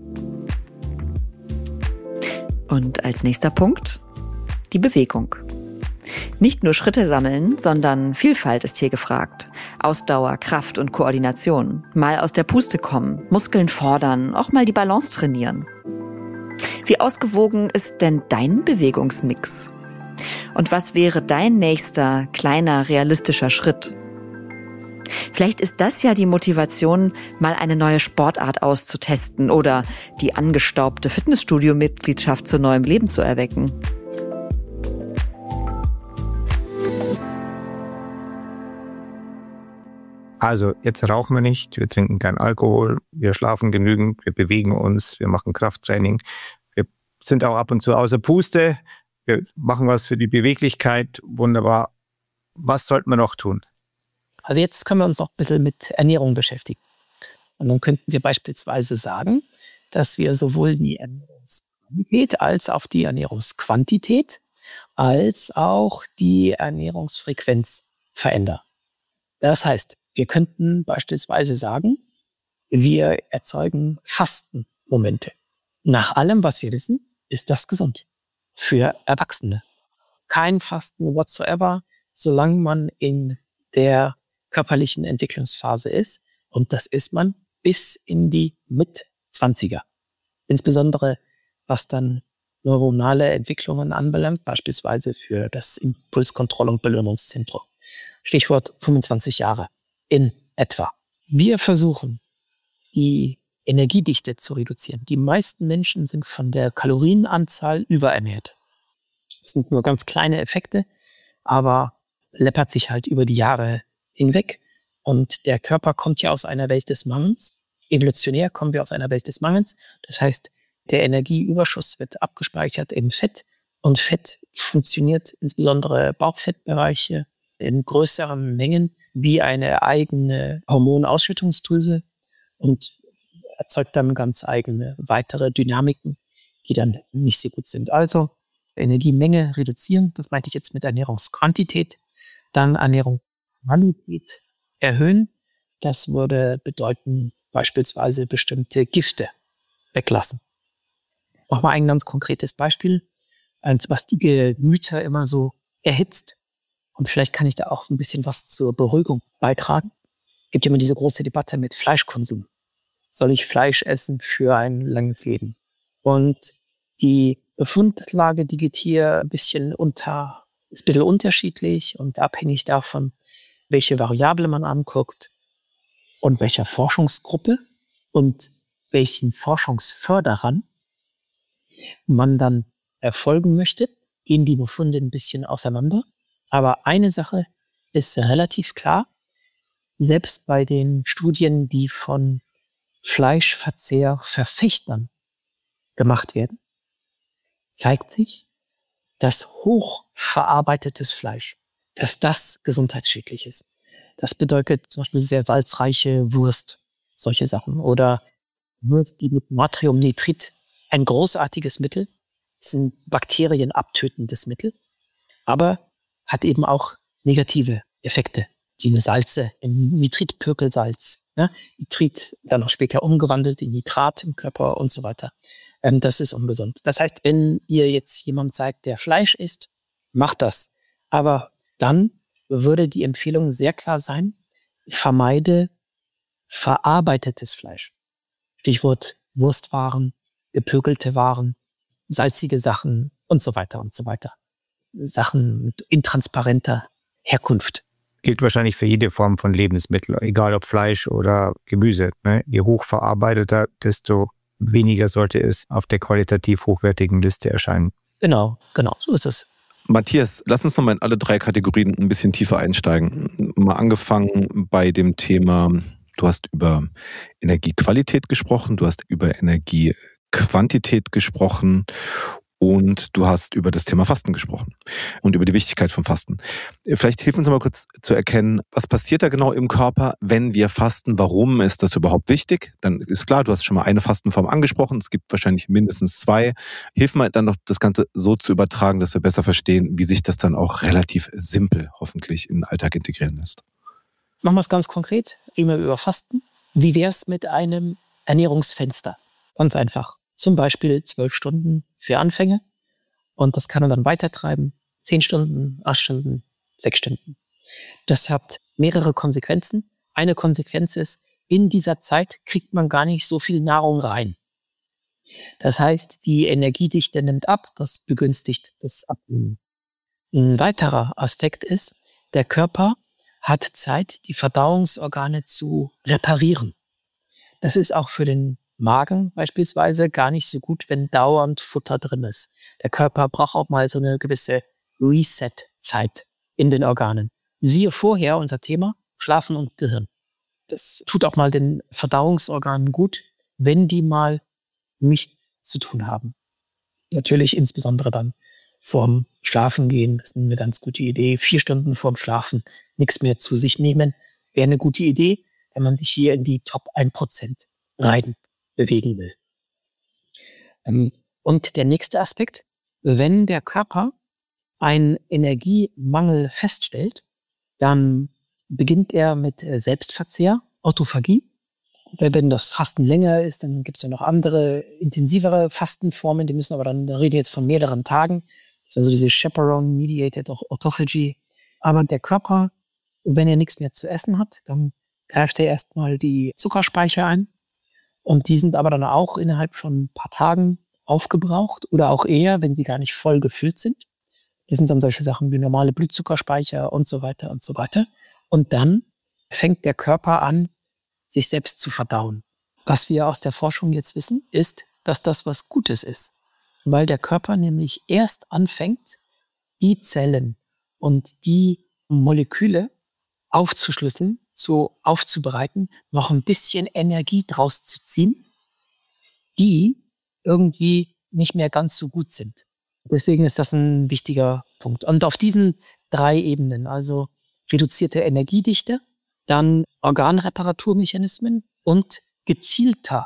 Und als nächster Punkt die Bewegung. Nicht nur Schritte sammeln, sondern Vielfalt ist hier gefragt. Ausdauer, Kraft und Koordination. Mal aus der Puste kommen, Muskeln fordern, auch mal die Balance trainieren. Wie ausgewogen ist denn dein Bewegungsmix? Und was wäre dein nächster, kleiner, realistischer Schritt? Vielleicht ist das ja die Motivation, mal eine neue Sportart auszutesten oder die angestaubte Fitnessstudio-Mitgliedschaft zu neuem Leben zu erwecken. Also jetzt rauchen wir nicht, wir trinken keinen Alkohol, wir schlafen genügend, wir bewegen uns, wir machen Krafttraining, wir sind auch ab und zu außer Puste, wir machen was für die Beweglichkeit, wunderbar. Was sollten wir noch tun? Also jetzt können wir uns noch ein bisschen mit Ernährung beschäftigen. Und dann könnten wir beispielsweise sagen, dass wir sowohl die Ernährungsqualität als auch die Ernährungsquantität als auch die Ernährungsfrequenz verändern. Das heißt, wir könnten beispielsweise sagen, wir erzeugen Fastenmomente. Nach allem, was wir wissen, ist das gesund für Erwachsene. Kein Fasten whatsoever, solange man in der körperlichen Entwicklungsphase ist. Und das ist man bis in die Mitzwanziger. Insbesondere was dann neuronale Entwicklungen anbelangt, beispielsweise für das Impulskontroll- und Belohnungszentrum. Stichwort fünfundzwanzig Jahre in etwa. Wir versuchen, die Energiedichte zu reduzieren. Die meisten Menschen sind von der Kalorienanzahl überernährt. Das sind nur ganz kleine Effekte, aber läppert sich halt über die Jahre hinweg. Und der Körper kommt ja aus einer Welt des Mangels. Evolutionär kommen wir aus einer Welt des Mangels. Das heißt, der Energieüberschuss wird abgespeichert im Fett. Und Fett funktioniert insbesondere Bauchfettbereiche in größeren Mengen wie eine eigene Hormonausschüttungsdrüse und erzeugt dann ganz eigene weitere Dynamiken, die dann nicht so gut sind. Also Energiemenge reduzieren, das meinte ich jetzt mit Ernährungsquantität, dann Ernährungsqualität erhöhen. Das würde bedeuten, beispielsweise bestimmte Gifte weglassen. Mach mal ein ganz konkretes Beispiel, was die Gemüter immer so erhitzt. Und vielleicht kann ich da auch ein bisschen was zur Beruhigung beitragen. Es gibt ja immer diese große Debatte mit Fleischkonsum. Soll ich Fleisch essen für ein langes Leben? Und die Befundlage, die geht hier ein bisschen unter, ist ein bisschen unterschiedlich und abhängig davon, welche Variable man anguckt und welcher Forschungsgruppe und welchen Forschungsförderern man dann erfolgen möchte, gehen die Befunde ein bisschen auseinander. Aber eine Sache ist relativ klar, selbst bei den Studien, die von Fleischverzehrverfechtern gemacht werden, zeigt sich, dass hochverarbeitetes Fleisch, dass das gesundheitsschädlich ist. Das bedeutet zum Beispiel sehr salzreiche Wurst, solche Sachen. Oder Wurst, die mit Natriumnitrit, ein großartiges Mittel, ist ein bakterienabtötendes Mittel, aber hat eben auch negative Effekte. Diese Salze, Nitritpökelsalz, ne? Nitrit dann auch später umgewandelt in Nitrat im Körper und so weiter. Ähm, das ist ungesund. Das heißt, wenn ihr jetzt jemand zeigt, der Fleisch isst, macht das. Aber dann würde die Empfehlung sehr klar sein, vermeide verarbeitetes Fleisch. Stichwort Wurstwaren, gepökelte Waren, salzige Sachen und so weiter und so weiter. Sachen mit intransparenter Herkunft. Gilt wahrscheinlich für jede Form von Lebensmittel, egal ob Fleisch oder Gemüse. Ne? Je hochverarbeiteter, desto weniger sollte es auf der qualitativ hochwertigen Liste erscheinen. Genau, genau, so ist es. Matthias, lass uns noch mal in alle drei Kategorien ein bisschen tiefer einsteigen. Mal angefangen bei dem Thema, du hast über Energiequalität gesprochen, du hast über Energie Quantität gesprochen und du hast über das Thema Fasten gesprochen und über die Wichtigkeit vom Fasten. Vielleicht hilf uns mal kurz zu erkennen, was passiert da genau im Körper, wenn wir fasten? Warum ist das überhaupt wichtig? Dann ist klar, du hast schon mal eine Fastenform angesprochen. Es gibt wahrscheinlich mindestens zwei. Hilf mal dann noch, das Ganze so zu übertragen, dass wir besser verstehen, wie sich das dann auch relativ simpel hoffentlich in den Alltag integrieren lässt. Machen wir es ganz konkret. Reden wir über Fasten. Wie wäre es mit einem Ernährungsfenster? Ganz einfach. Zum Beispiel zwölf Stunden für Anfänger. Und das kann er dann weitertreiben. Zehn Stunden, acht Stunden, sechs Stunden. Das hat mehrere Konsequenzen. Eine Konsequenz ist, in dieser Zeit kriegt man gar nicht so viel Nahrung rein. Das heißt, die Energiedichte nimmt ab. Das begünstigt das Abnehmen. Ein weiterer Aspekt ist, der Körper hat Zeit, die Verdauungsorgane zu reparieren. Das ist auch für den Magen beispielsweise gar nicht so gut, wenn dauernd Futter drin ist. Der Körper braucht auch mal so eine gewisse Reset-Zeit in den Organen. Siehe vorher unser Thema, Schlafen und Gehirn. Das tut auch mal den Verdauungsorganen gut, wenn die mal nichts zu tun haben. Natürlich insbesondere dann vorm Schlafen gehen, das ist eine ganz gute Idee. Vier Stunden vorm Schlafen nichts mehr zu sich nehmen, wäre eine gute Idee, wenn man sich hier in die Top ein Prozent rein bewegen will. Und der nächste Aspekt, wenn der Körper einen Energiemangel feststellt, dann beginnt er mit Selbstverzehr, Autophagie. Wenn das Fasten länger ist, dann gibt es ja noch andere, intensivere Fastenformen, die müssen aber dann, da reden wir jetzt von mehreren Tagen. Das ist also diese Chaperone-Mediated Autophagy. Aber der Körper, wenn er nichts mehr zu essen hat, dann greift er erstmal die Zuckerspeicher ein. Und die sind aber dann auch innerhalb von ein paar Tagen aufgebraucht oder auch eher, wenn sie gar nicht voll gefüllt sind. Das sind dann solche Sachen wie normale Blutzuckerspeicher und so weiter und so weiter. Und dann fängt der Körper an, sich selbst zu verdauen. Was wir aus der Forschung jetzt wissen, ist, dass das was Gutes ist. Weil der Körper nämlich erst anfängt, die Zellen und die Moleküle aufzuschlüsseln, so aufzubereiten, noch ein bisschen Energie draus zu ziehen, die irgendwie nicht mehr ganz so gut sind. Deswegen ist das ein wichtiger Punkt. Und auf diesen drei Ebenen, also reduzierte Energiedichte, dann Organreparaturmechanismen und gezielter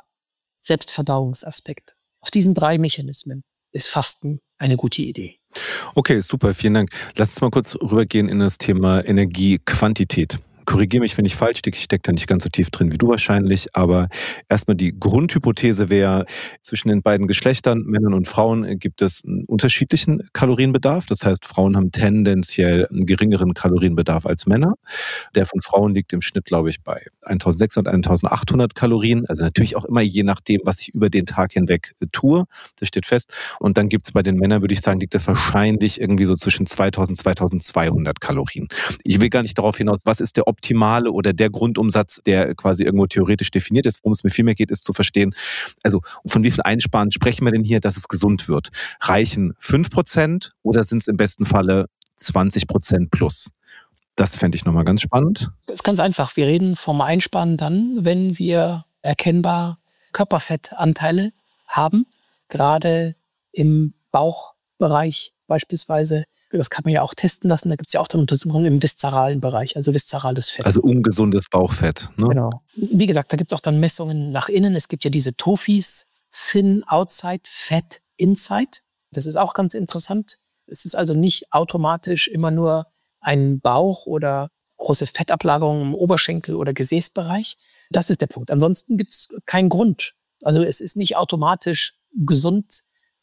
Selbstverdauungsaspekt. Auf diesen drei Mechanismen ist Fasten eine gute Idee. Okay, super, vielen Dank. Lass uns mal kurz rübergehen in das Thema Energiequantität. Korrigiere mich, wenn ich falsch liege, ich stecke da nicht ganz so tief drin wie du wahrscheinlich, aber erstmal die Grundhypothese wäre, zwischen den beiden Geschlechtern, Männern und Frauen, gibt es einen unterschiedlichen Kalorienbedarf. Das heißt, Frauen haben tendenziell einen geringeren Kalorienbedarf als Männer. Der von Frauen liegt im Schnitt, glaube ich, bei eintausendsechshundert, eintausendachthundert Kalorien. Also natürlich auch immer je nachdem, was ich über den Tag hinweg tue. Das steht fest. Und dann gibt es bei den Männern, würde ich sagen, liegt das wahrscheinlich irgendwie so zwischen zweitausend, zweitausendzweihundert Kalorien. Ich will gar nicht darauf hinaus, was ist der optimale oder der Grundumsatz, der quasi irgendwo theoretisch definiert ist. Worum es mir vielmehr geht, ist zu verstehen, also von wie viel Einsparen sprechen wir denn hier, dass es gesund wird? Reichen fünf Prozent oder sind es im besten Falle zwanzig Prozent plus? Das fände ich nochmal ganz spannend. Das ist ganz einfach. Wir reden vom Einsparen dann, wenn wir erkennbar Körperfettanteile haben, gerade im Bauchbereich beispielsweise. Das kann man ja auch testen lassen. Da gibt es ja auch dann Untersuchungen im viszeralen Bereich, also viszerales Fett. Also ungesundes Bauchfett. Ne? Genau. Wie gesagt, da gibt es auch dann Messungen nach innen. Es gibt ja diese Tofis, Thin Outside, Fat Inside. Das ist auch ganz interessant. Es ist also nicht automatisch immer nur ein Bauch oder große Fettablagerungen im Oberschenkel oder Gesäßbereich. Das ist der Punkt. Ansonsten gibt es keinen Grund. Also es ist nicht automatisch gesund,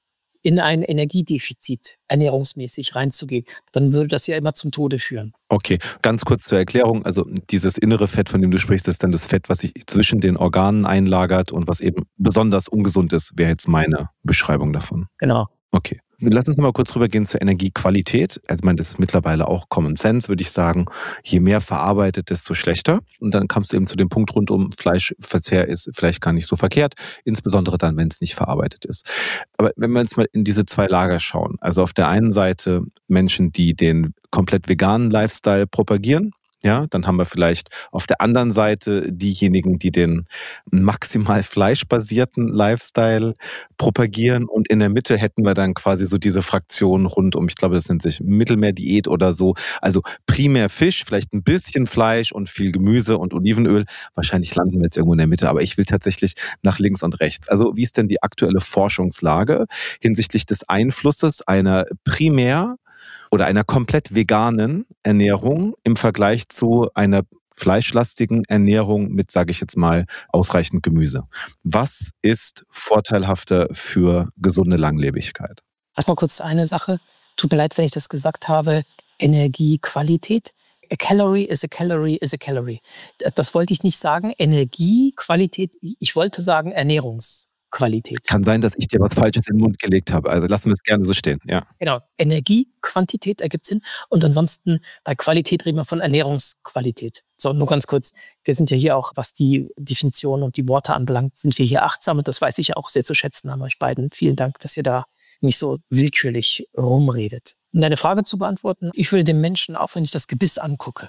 in ein Energiedefizit ernährungsmäßig reinzugehen. Dann würde das ja immer zum Tode führen. Okay, ganz kurz zur Erklärung. Also dieses innere Fett, von dem du sprichst, ist dann das Fett, was sich zwischen den Organen einlagert und was eben besonders ungesund ist, wäre jetzt meine Beschreibung davon. Genau. Okay. Lass uns noch mal kurz rübergehen zur Energiequalität. Also ich meine, das ist mittlerweile auch Common Sense, würde ich sagen. Je mehr verarbeitet, desto schlechter. Und dann kommst du eben zu dem Punkt rundum, Fleischverzehr ist vielleicht gar nicht so verkehrt, insbesondere dann, wenn es nicht verarbeitet ist. Aber wenn wir jetzt mal in diese zwei Lager schauen, also auf der einen Seite Menschen, die den komplett veganen Lifestyle propagieren, Ja, dann haben wir vielleicht auf der anderen Seite diejenigen, die den maximal fleischbasierten Lifestyle propagieren. Und in der Mitte hätten wir dann quasi so diese Fraktion rund um, ich glaube, das nennt sich Mittelmeerdiät oder so. Also primär Fisch, vielleicht ein bisschen Fleisch und viel Gemüse und Olivenöl. Wahrscheinlich landen wir jetzt irgendwo in der Mitte, aber ich will tatsächlich nach links und rechts. Also wie ist denn die aktuelle Forschungslage hinsichtlich des Einflusses einer primär oder einer komplett veganen Ernährung im Vergleich zu einer fleischlastigen Ernährung mit, sage ich jetzt mal, ausreichend Gemüse? Was ist vorteilhafter für gesunde Langlebigkeit? Erstmal kurz eine Sache. Tut mir leid, wenn ich das gesagt habe. Energiequalität. A calorie is a calorie is a calorie. Das wollte ich nicht sagen. Energiequalität, ich wollte sagen Ernährungsqualität. Kann sein, dass ich dir was Falsches in den Mund gelegt habe. Also lassen wir es gerne so stehen. Ja. Genau. Energiequantität ergibt Sinn. Und ansonsten bei Qualität reden wir von Ernährungsqualität. So, nur ganz kurz. Wir sind ja hier auch, was die Definition und die Worte anbelangt, sind wir hier achtsam. Und das weiß ich ja auch sehr zu schätzen an euch beiden. Vielen Dank, dass ihr da nicht so willkürlich rumredet. Um deine Frage zu beantworten, ich würde dem Menschen, auch wenn ich das Gebiss angucke,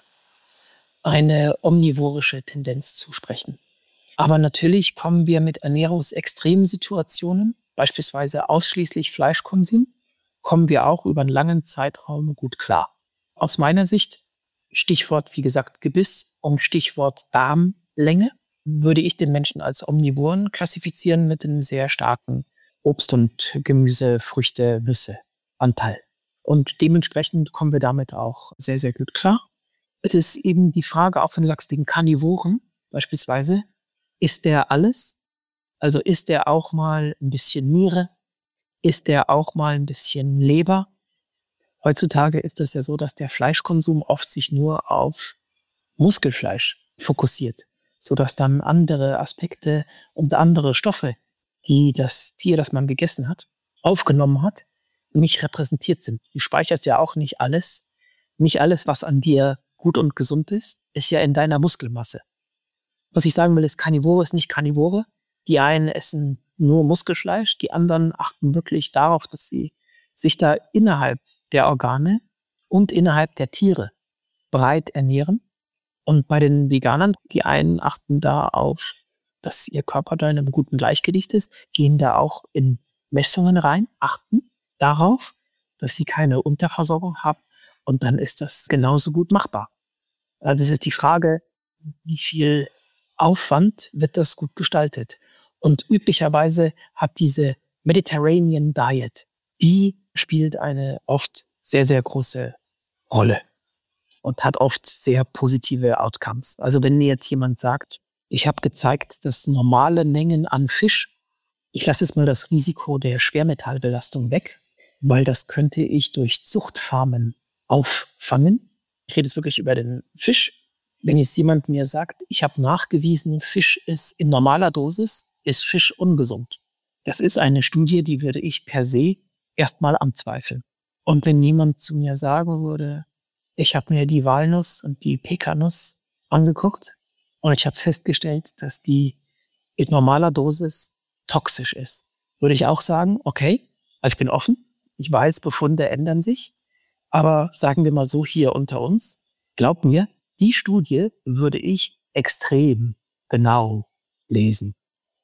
eine omnivorische Tendenz zusprechen. Aber natürlich kommen wir mit ernährungsextremen Situationen, beispielsweise ausschließlich Fleischkonsum, kommen wir auch über einen langen Zeitraum gut klar. Aus meiner Sicht, Stichwort, wie gesagt, Gebiss und Stichwort Darmlänge, würde ich den Menschen als Omnivoren klassifizieren mit einem sehr starken Obst- und Gemüse, Früchte, Nüsse Anteil. Und dementsprechend kommen wir damit auch sehr, sehr gut klar. Es ist eben die Frage, auch wenn du sagst, den Karnivoren beispielsweise, ist der alles? Also ist der auch mal ein bisschen Niere? Ist der auch mal ein bisschen Leber? Heutzutage ist es ja so, dass der Fleischkonsum oft sich nur auf Muskelfleisch fokussiert, sodass dann andere Aspekte und andere Stoffe, die das Tier, das man gegessen hat, aufgenommen hat, nicht repräsentiert sind. Du speicherst ja auch nicht alles. Nicht alles, was an dir gut und gesund ist, ist ja in deiner Muskelmasse. Was ich sagen will, ist, Karnivore ist nicht Karnivore. Die einen essen nur Muskelfleisch, die anderen achten wirklich darauf, dass sie sich da innerhalb der Organe und innerhalb der Tiere breit ernähren. Und bei den Veganern, die einen achten da auf, dass ihr Körper da in einem guten Gleichgewicht ist, gehen da auch in Messungen rein, achten darauf, dass sie keine Unterversorgung haben. Und dann ist das genauso gut machbar. Also das ist die Frage, wie viel Aufwand wird das gut gestaltet? Und üblicherweise hat diese Mediterranean Diet, die spielt eine oft sehr, sehr große Rolle und hat oft sehr positive Outcomes. Also wenn mir jetzt jemand sagt, ich habe gezeigt, dass normale Mengen an Fisch, ich lasse jetzt mal das Risiko der Schwermetallbelastung weg, weil das könnte ich durch Zuchtfarmen auffangen. Ich rede jetzt wirklich über den Fisch. Wenn jetzt jemand mir sagt, ich habe nachgewiesen, Fisch ist in normaler Dosis, ist Fisch ungesund. Das ist eine Studie, die würde ich per se erstmal anzweifeln. Und wenn jemand zu mir sagen würde, ich habe mir die Walnuss und die Pekanuss angeguckt und ich habe festgestellt, dass die in normaler Dosis toxisch ist, würde ich auch sagen, okay, also ich bin offen, ich weiß, Befunde ändern sich, aber sagen wir mal so hier unter uns, glaub mir, die Studie würde ich extrem genau lesen.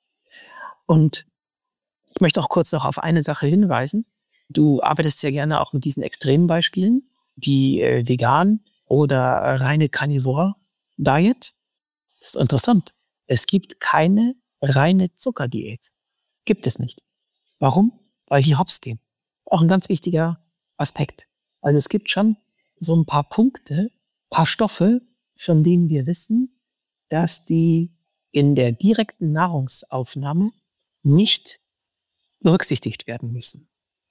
Und ich möchte auch kurz noch auf eine Sache hinweisen. Du arbeitest ja gerne auch mit diesen extremen Beispielen, die äh, vegan oder reine Carnivore-Diet. Das ist interessant. Es gibt keine reine Zuckerdiät. Gibt es nicht. Warum? Weil die hops gehen. Auch ein ganz wichtiger Aspekt. Also es gibt schon so ein paar Punkte, paar Stoffe, von denen wir wissen, dass die in der direkten Nahrungsaufnahme nicht berücksichtigt werden müssen.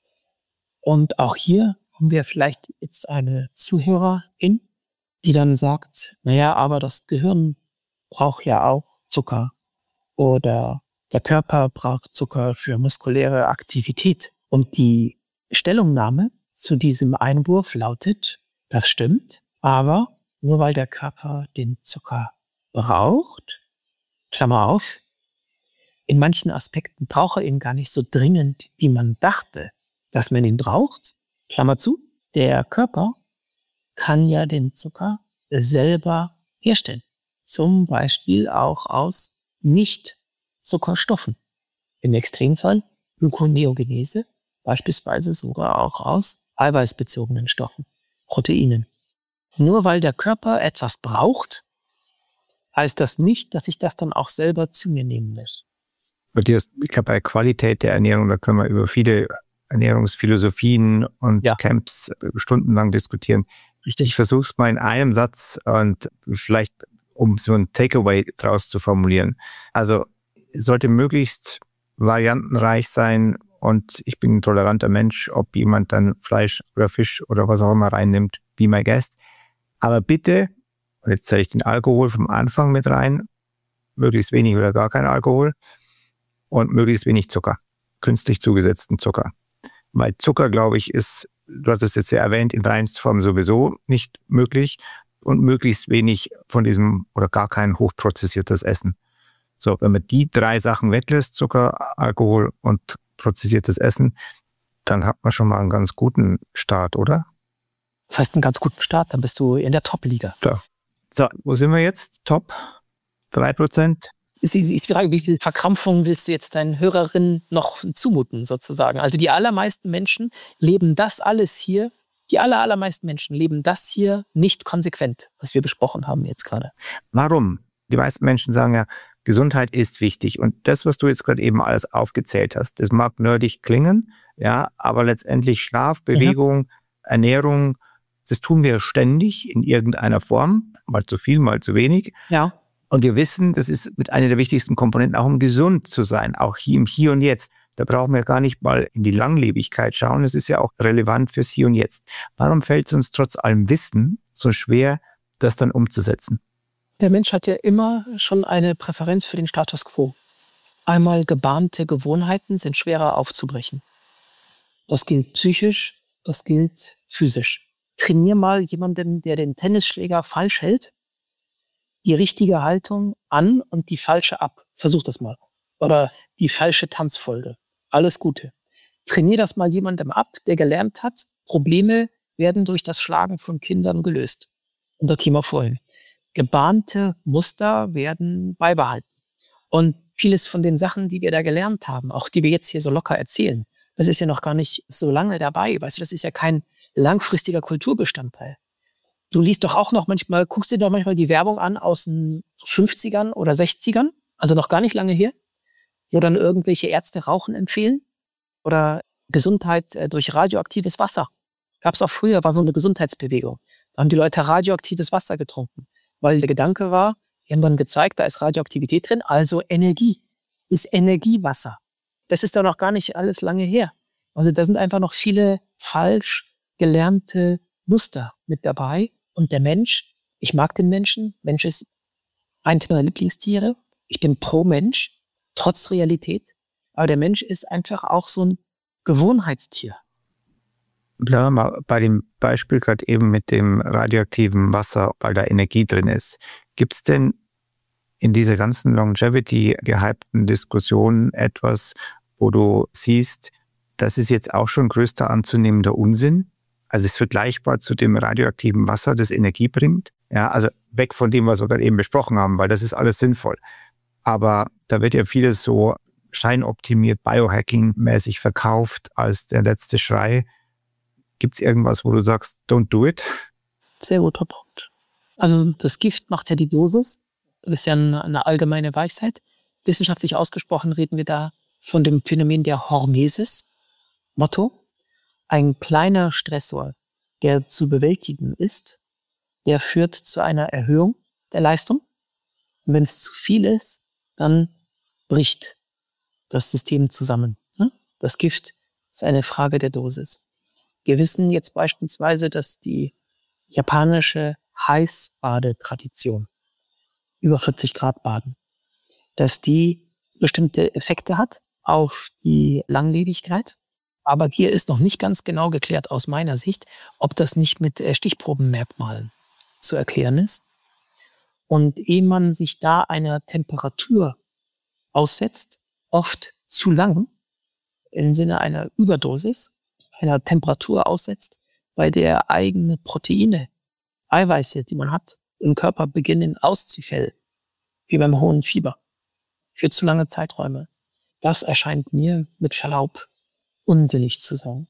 Und auch hier haben wir vielleicht jetzt eine Zuhörerin, die dann sagt, naja, aber das Gehirn braucht ja auch Zucker oder der Körper braucht Zucker für muskuläre Aktivität. Und die Stellungnahme zu diesem Einwurf lautet, das stimmt, aber nur weil der Körper den Zucker braucht, Klammer auf, in manchen Aspekten braucht er ihn gar nicht so dringend, wie man dachte, dass man ihn braucht, Klammer zu, der Körper kann ja den Zucker selber herstellen. Zum Beispiel auch aus Nicht-Zuckerstoffen. Im Extremfall Gluconeogenese, beispielsweise sogar auch aus eiweißbezogenen Stoffen, Proteinen. Nur weil der Körper etwas braucht, heißt das nicht, dass ich das dann auch selber zu mir nehmen muss. Matthias, ich glaube, bei Qualität der Ernährung, da können wir über viele Ernährungsphilosophien und ja. Camps stundenlang diskutieren. Richtig. Ich versuche es mal in einem Satz und vielleicht, um so ein Takeaway draus zu formulieren. Also es sollte möglichst variantenreich sein und ich bin ein toleranter Mensch, ob jemand dann Fleisch oder Fisch oder was auch immer reinnimmt, be my guest. Aber bitte, und jetzt zähle ich den Alkohol vom Anfang mit rein, möglichst wenig oder gar kein Alkohol und möglichst wenig Zucker, künstlich zugesetzten Zucker. Weil Zucker, glaube ich, ist, du hast es jetzt ja erwähnt, in Reinform sowieso nicht möglich und möglichst wenig von diesem oder gar kein hochprozessiertes Essen. So, wenn man die drei Sachen weglässt, Zucker, Alkohol und prozessiertes Essen, dann hat man schon mal einen ganz guten Start, oder? Das heißt, einen ganz guten Start, dann bist du in der Top-Liga. So, so wo sind wir jetzt? Top? drei Prozent? Ist die Frage, wie viel Verkrampfung willst du jetzt deinen Hörerinnen noch zumuten, sozusagen? Also die allermeisten Menschen leben das alles hier, die aller, allermeisten Menschen leben das hier nicht konsequent, was wir besprochen haben jetzt gerade. Warum? Die meisten Menschen sagen ja, Gesundheit ist wichtig. Und das, was du jetzt gerade eben alles aufgezählt hast, das mag nerdig klingen, ja, aber letztendlich Schlaf, Bewegung, mhm. Ernährung, das tun wir ständig in irgendeiner Form, mal zu viel, mal zu wenig. Ja. Und wir wissen, das ist mit einer der wichtigsten Komponenten, auch um gesund zu sein, auch hier im Hier und Jetzt. Da brauchen wir gar nicht mal in die Langlebigkeit schauen. Das ist ja auch relevant fürs Hier und Jetzt. Warum fällt es uns trotz allem Wissen so schwer, das dann umzusetzen? Der Mensch hat ja immer schon eine Präferenz für den Status quo. Einmal gebahnte Gewohnheiten sind schwerer aufzubrechen. Das gilt psychisch, das gilt physisch. Trainier mal jemandem, der den Tennisschläger falsch hält, die richtige Haltung an und die falsche ab. Versuch das mal. Oder die falsche Tanzfolge. Alles Gute. Trainier das mal jemandem ab, der gelernt hat, Probleme werden durch das Schlagen von Kindern gelöst. Unser Thema vorhin. Gebahnte Muster werden beibehalten. Und vieles von den Sachen, die wir da gelernt haben, auch die wir jetzt hier so locker erzählen, das ist ja noch gar nicht so lange dabei. Weißt du, das ist ja kein langfristiger Kulturbestandteil. Du liest doch auch noch manchmal, guckst dir doch manchmal die Werbung an aus den fünfzigern oder sechzigern, also noch gar nicht lange her, wo dann irgendwelche Ärzte Rauchen empfehlen oder Gesundheit durch radioaktives Wasser. Gab es auch früher, war so eine Gesundheitsbewegung. Da haben die Leute radioaktives Wasser getrunken, weil der Gedanke war, die haben dann gezeigt, da ist Radioaktivität drin, also Energie, ist Energiewasser. Das ist doch noch gar nicht alles lange her. Also da sind einfach noch viele falsch gelernte Muster mit dabei. Und der Mensch, ich mag den Menschen, Mensch ist eins meiner Lieblingstiere. Ich bin pro Mensch, trotz Realität. Aber der Mensch ist einfach auch so ein Gewohnheitstier. Bleiben wir mal bei dem Beispiel gerade eben mit dem radioaktiven Wasser, weil da Energie drin ist. Gibt es denn in dieser ganzen Longevity-gehypten Diskussion etwas, wo du siehst, das ist jetzt auch schon größter anzunehmender Unsinn? Also es ist vergleichbar zu dem radioaktiven Wasser, das Energie bringt. Ja, also weg von dem, was wir gerade eben besprochen haben, weil das ist alles sinnvoll. Aber da wird ja vieles so scheinoptimiert, Biohacking-mäßig verkauft als der letzte Schrei. Gibt es irgendwas, wo du sagst, don't do it? Sehr guter Punkt. Also das Gift macht ja die Dosis. Das ist ja eine, eine allgemeine Weisheit. Wissenschaftlich ausgesprochen reden wir da von dem Phänomen der Hormesis. Motto: Ein kleiner Stressor, der zu bewältigen ist, der führt zu einer Erhöhung der Leistung. Und wenn es zu viel ist, dann bricht das System zusammen. Das Gift ist eine Frage der Dosis. Wir wissen jetzt beispielsweise, dass die japanische Heißbadetradition, über vierzig Grad baden, dass die bestimmte Effekte hat auf die Langlebigkeit. Aber hier ist noch nicht ganz genau geklärt aus meiner Sicht, ob das nicht mit Stichprobenmerkmalen zu erklären ist. Und ehe man sich da einer Temperatur aussetzt, oft zu lang, im Sinne einer Überdosis, einer Temperatur aussetzt, bei der eigene Proteine Eiweiße, die man hat, im Körper beginnen auszufällen, wie beim hohen Fieber, für zu lange Zeiträume. Das erscheint mir mit Verlaub unsinnig zu sein.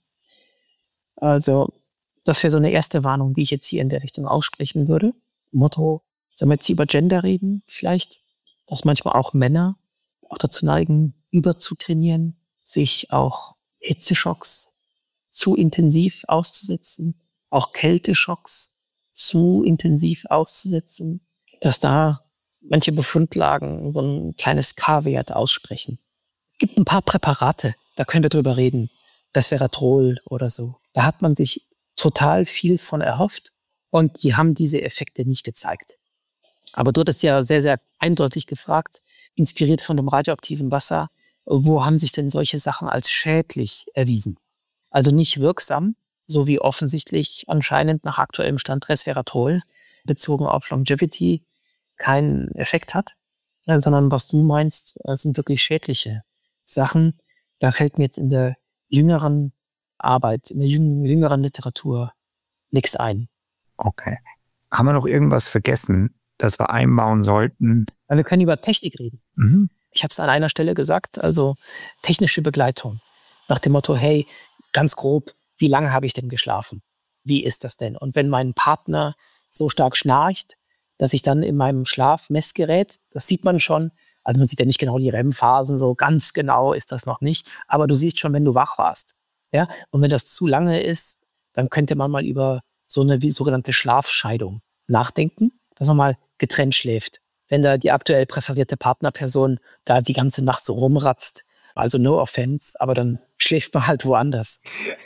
Also, das wäre so eine erste Warnung, die ich jetzt hier in der Richtung aussprechen würde. Motto, sollen wir jetzt hier über Gender reden vielleicht? Dass manchmal auch Männer auch dazu neigen, überzutrainieren, sich auch Hitzeschocks zu intensiv auszusetzen, auch Kälteschocks zu intensiv auszusetzen, dass da manche Befundlagen so ein kleines K-Wert aussprechen. Es gibt ein paar Präparate, da können wir drüber reden. Das Resveratrol oder so. Da hat man sich total viel von erhofft und die haben diese Effekte nicht gezeigt. Aber du hattest ja sehr, sehr eindeutig gefragt, inspiriert von dem radioaktiven Wasser, wo haben sich denn solche Sachen als schädlich erwiesen? Also nicht wirksam, so wie offensichtlich anscheinend nach aktuellem Stand Resveratrol bezogen auf Longevity keinen Effekt hat, sondern was du meinst, sind wirklich schädliche Sachen. Da fällt mir jetzt in der jüngeren Arbeit, in der jüngeren Literatur nichts ein. Okay. Haben wir noch irgendwas vergessen, das wir einbauen sollten? Wir können über Technik reden. Mhm. Ich habe es an einer Stelle gesagt, also technische Begleitung. Nach dem Motto, hey, ganz grob, wie lange habe ich denn geschlafen? Wie ist das denn? Und wenn mein Partner so stark schnarcht, dass ich dann in meinem Schlafmessgerät, das sieht man schon, also man sieht ja nicht genau die R E M-Phasen, so ganz genau ist das noch nicht, aber du siehst schon, wenn du wach warst. Ja? Und wenn das zu lange ist, dann könnte man mal über so eine wie sogenannte Schlafscheidung nachdenken, dass man mal getrennt schläft. Wenn da die aktuell präferierte Partnerperson da die ganze Nacht so rumratzt, also no offense, aber dann schläft man halt woanders.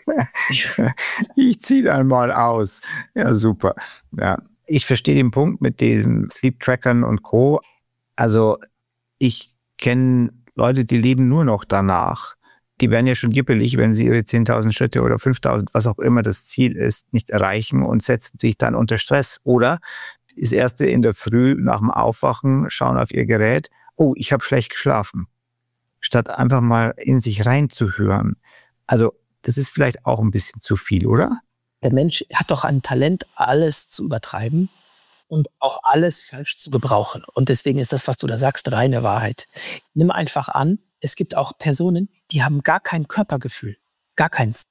Ich ziehe dann mal aus. Ja, super. Ja. Ich verstehe den Punkt mit diesen Sleep-Trackern und Co. Also ich kenne Leute, die leben nur noch danach. Die werden ja schon jippelig, wenn sie ihre zehntausend Schritte oder fünftausend, was auch immer das Ziel ist, nicht erreichen und setzen sich dann unter Stress. Oder das erste in der Früh nach dem Aufwachen, schauen auf ihr Gerät, oh, ich habe schlecht geschlafen. Statt einfach mal in sich reinzuhören. Also das ist vielleicht auch ein bisschen zu viel, oder? Der Mensch hat doch ein Talent, alles zu übertreiben und auch alles falsch zu gebrauchen. Und deswegen ist das, was du da sagst, reine Wahrheit. Nimm einfach an, es gibt auch Personen, die haben gar kein Körpergefühl. Gar keins.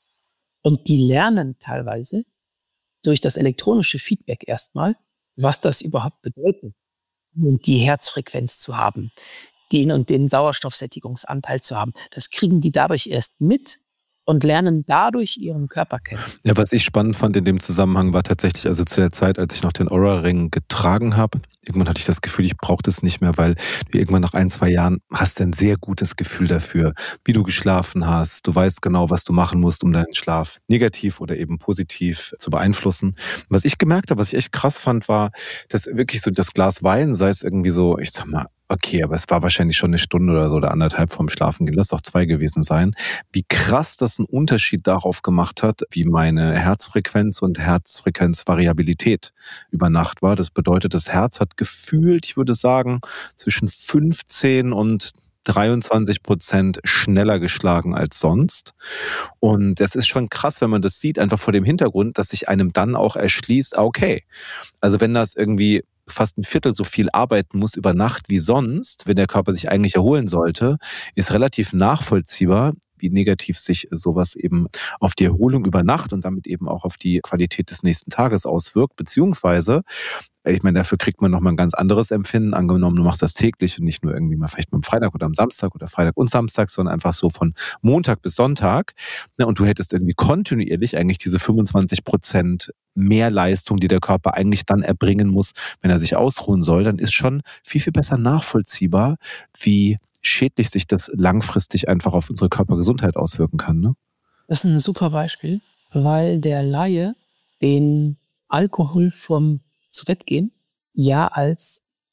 Und die lernen teilweise durch das elektronische Feedback erstmal, was das überhaupt bedeutet, die Herzfrequenz zu haben, den und den Sauerstoffsättigungsanteil zu haben. Das kriegen die dadurch erst mit und lernen dadurch ihren Körper kennen. Ja, was ich spannend fand in dem Zusammenhang war tatsächlich, also zu der Zeit, als ich noch den Oura-Ring getragen habe, irgendwann hatte ich das Gefühl, ich brauche das nicht mehr, weil du irgendwann nach ein, zwei Jahren hast ein sehr gutes Gefühl dafür, wie du geschlafen hast. Du weißt genau, was du machen musst, um deinen Schlaf negativ oder eben positiv zu beeinflussen. Was ich gemerkt habe, was ich echt krass fand, war, dass wirklich so das Glas Wein, sei es irgendwie so, ich sag mal, okay, aber es war wahrscheinlich schon eine Stunde oder so oder anderthalb vorm Schlafen gehen, lass auch zwei gewesen sein, wie krass das einen Unterschied darauf gemacht hat, wie meine Herzfrequenz und Herzfrequenzvariabilität über Nacht war. Das bedeutet, das Herz hat gefühlt, ich würde sagen, zwischen fünfzehn und dreiundzwanzig Prozent schneller geschlagen als sonst. Und das ist schon krass, wenn man das sieht, einfach vor dem Hintergrund, dass sich einem dann auch erschließt, okay, also wenn das irgendwie fast ein Viertel so viel arbeiten muss über Nacht wie sonst, wenn der Körper sich eigentlich erholen sollte, ist relativ nachvollziehbar, wie negativ sich sowas eben auf die Erholung über Nacht und damit eben auch auf die Qualität des nächsten Tages auswirkt, beziehungsweise, ich meine, dafür kriegt man nochmal ein ganz anderes Empfinden, angenommen, du machst das täglich und nicht nur irgendwie mal vielleicht mal am Freitag oder am Samstag oder Freitag und Samstag, sondern einfach so von Montag bis Sonntag. Und du hättest irgendwie kontinuierlich eigentlich diese fünfundzwanzig Prozent mehr Leistung, die der Körper eigentlich dann erbringen muss, wenn er sich ausruhen soll, dann ist schon viel, viel besser nachvollziehbar, wie schädlich sich das langfristig einfach auf unsere Körpergesundheit auswirken kann. Ne? Das ist ein super Beispiel, weil der Laie den Alkohol vom zu Bett gehen ja als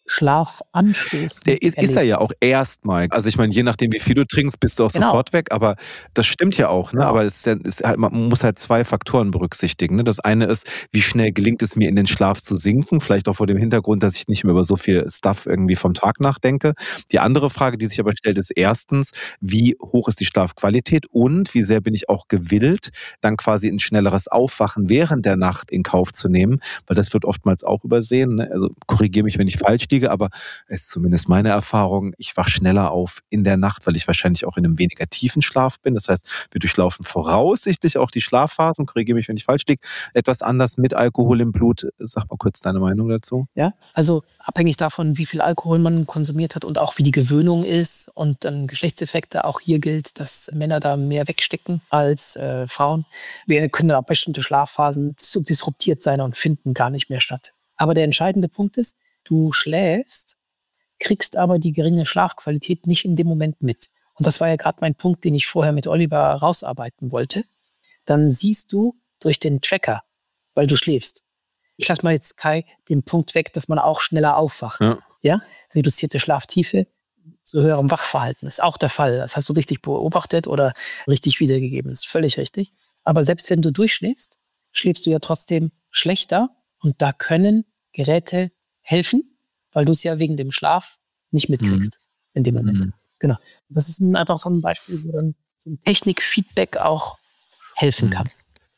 Schlafanstoß. Der ist, ist er ja auch erstmal. Also ich meine, je nachdem, wie viel du trinkst, bist du auch genau. sofort weg. Aber das stimmt ja auch. Ne? Ja. Aber es ist, ist halt, man muss halt zwei Faktoren berücksichtigen. Ne? Das eine ist, wie schnell gelingt es mir, in den Schlaf zu sinken? Vielleicht auch vor dem Hintergrund, dass ich nicht mehr über so viel Stuff irgendwie vom Tag nachdenke. Die andere Frage, die sich aber stellt, ist erstens, wie hoch ist die Schlafqualität und wie sehr bin ich auch gewillt, dann quasi ein schnelleres Aufwachen während der Nacht in Kauf zu nehmen? Weil das wird oftmals auch übersehen. Ne? Also korrigiere mich, wenn ich falsch liege, aber es ist zumindest meine Erfahrung, ich wache schneller auf in der Nacht, weil ich wahrscheinlich auch in einem weniger tiefen Schlaf bin. Das heißt, wir durchlaufen voraussichtlich auch die Schlafphasen, korrigiere mich, wenn ich falsch liege, etwas anders mit Alkohol im Blut. Sag mal kurz deine Meinung dazu. Ja, also abhängig davon, wie viel Alkohol man konsumiert hat und auch wie die Gewöhnung ist und dann Geschlechtseffekte. Auch hier gilt, dass Männer da mehr wegstecken als äh, Frauen. Wir können da bestimmte Schlafphasen disruptiert sein und finden gar nicht mehr statt. Aber der entscheidende Punkt ist, du schläfst, kriegst aber die geringe Schlafqualität nicht in dem Moment mit. Und das war ja gerade mein Punkt, den ich vorher mit Oliver rausarbeiten wollte. Dann siehst du durch den Tracker, weil du schläfst. Ich lasse mal jetzt Kai den Punkt weg, dass man auch schneller aufwacht. Ja. Ja? Reduzierte Schlaftiefe zu höherem Wachverhalten ist auch der Fall. Das hast du richtig beobachtet oder richtig wiedergegeben. Das ist völlig richtig. Aber selbst wenn du durchschläfst, schläfst du ja trotzdem schlechter. Und da können Geräte helfen, weil du es ja wegen dem Schlaf nicht mitkriegst mhm. in dem Moment. Mhm. Genau. Das ist einfach so ein Beispiel, wo dann so ein Technik-Feedback auch helfen kann.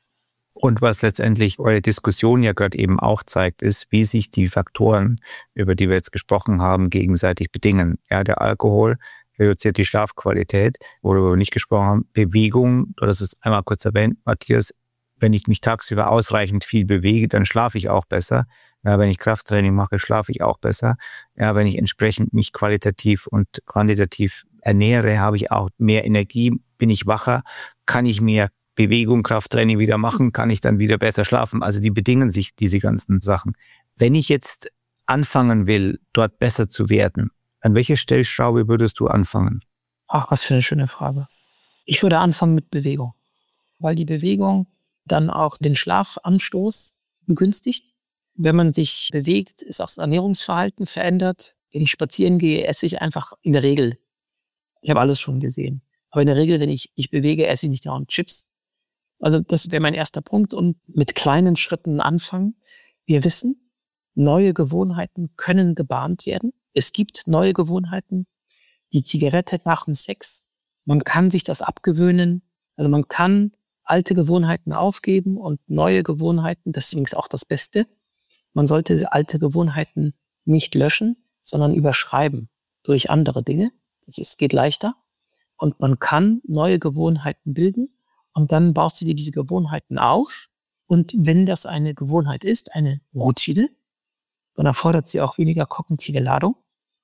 Und was letztendlich eure Diskussion ja gerade eben auch zeigt, ist, wie sich die Faktoren, über die wir jetzt gesprochen haben, gegenseitig bedingen. Ja, der Alkohol reduziert die Schlafqualität, worüber wir nicht gesprochen haben. Bewegung, du hast es einmal kurz erwähnt, Matthias, wenn ich mich tagsüber ausreichend viel bewege, dann schlafe ich auch besser. Ja, wenn ich Krafttraining mache, schlafe ich auch besser. Ja, wenn ich entsprechend mich qualitativ und quantitativ ernähre, habe ich auch mehr Energie, bin ich wacher, kann ich mehr Bewegung, Krafttraining wieder machen, kann ich dann wieder besser schlafen. Also die bedingen sich, diese ganzen Sachen. Wenn ich jetzt anfangen will, dort besser zu werden, an welcher Stellschraube würdest du anfangen? Ach, was für eine schöne Frage. Ich würde anfangen mit Bewegung, weil die Bewegung dann auch den Schlafanstoß begünstigt. Wenn man sich bewegt, ist auch das Ernährungsverhalten verändert. Wenn ich spazieren gehe, esse ich einfach in der Regel. Ich habe alles schon gesehen. Aber in der Regel, wenn ich mich bewege, esse ich nicht dauernd Chips. Also das wäre mein erster Punkt. Und mit kleinen Schritten anfangen. Wir wissen, neue Gewohnheiten können gebahnt werden. Es gibt neue Gewohnheiten. Die Zigarette nach dem Sex. Man kann sich das abgewöhnen. Also man kann alte Gewohnheiten aufgeben und neue Gewohnheiten, deswegen ist auch das Beste. Man sollte alte Gewohnheiten nicht löschen, sondern überschreiben durch andere Dinge. Es geht leichter. Und man kann neue Gewohnheiten bilden und dann baust du dir diese Gewohnheiten auf. Und wenn das eine Gewohnheit ist, eine Routine, dann erfordert sie auch weniger kognitive Ladung,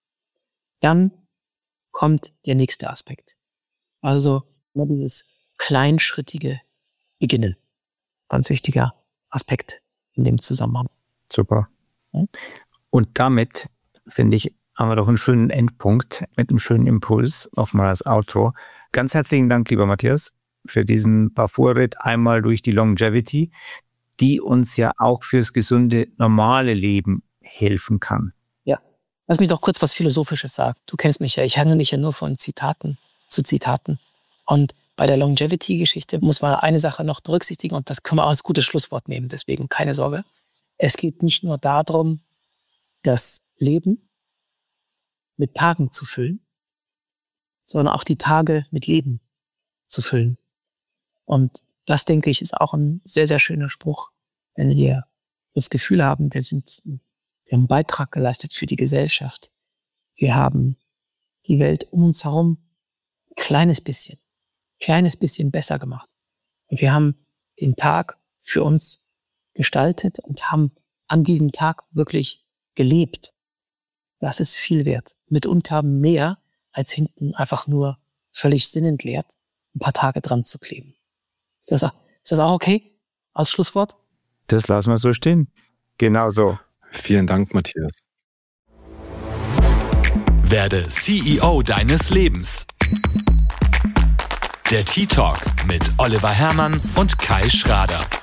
dann kommt der nächste Aspekt. Also nur dieses kleinschrittige Beginnen. Ganz wichtiger Aspekt in dem Zusammenhang. Super. Und damit, finde ich, haben wir doch einen schönen Endpunkt mit einem schönen Impuls, nochmal als Outro. Ganz herzlichen Dank, lieber Matthias, für diesen Parcours-Ritt einmal durch die Longevity, die uns ja auch fürs gesunde, normale Leben helfen kann. Ja, lass mich doch kurz was Philosophisches sagen. Du kennst mich ja, ich handle mich ja nur von Zitaten zu Zitaten. Und bei der Longevity-Geschichte muss man eine Sache noch berücksichtigen und das können wir auch als gutes Schlusswort nehmen, deswegen keine Sorge. Es geht nicht nur darum, das Leben mit Tagen zu füllen, sondern auch die Tage mit Leben zu füllen. Und das, denke ich, ist auch ein sehr, sehr schöner Spruch, wenn wir das Gefühl haben, wir sind, wir haben einen Beitrag geleistet für die Gesellschaft. Wir haben die Welt um uns herum ein kleines bisschen, kleines bisschen besser gemacht. Und wir haben den Tag für uns gestaltet und haben an diesem Tag wirklich gelebt. Das ist viel wert. Mitunter mehr, als hinten einfach nur völlig sinnentleert ein paar Tage dran zu kleben. Ist das, ist das auch okay als Schlusswort? Das lassen wir so stehen. Genau so. Vielen Dank, Matthias. Werde C E O deines Lebens. Der Tea Talk mit Oliver Hermann und Kai Schrader.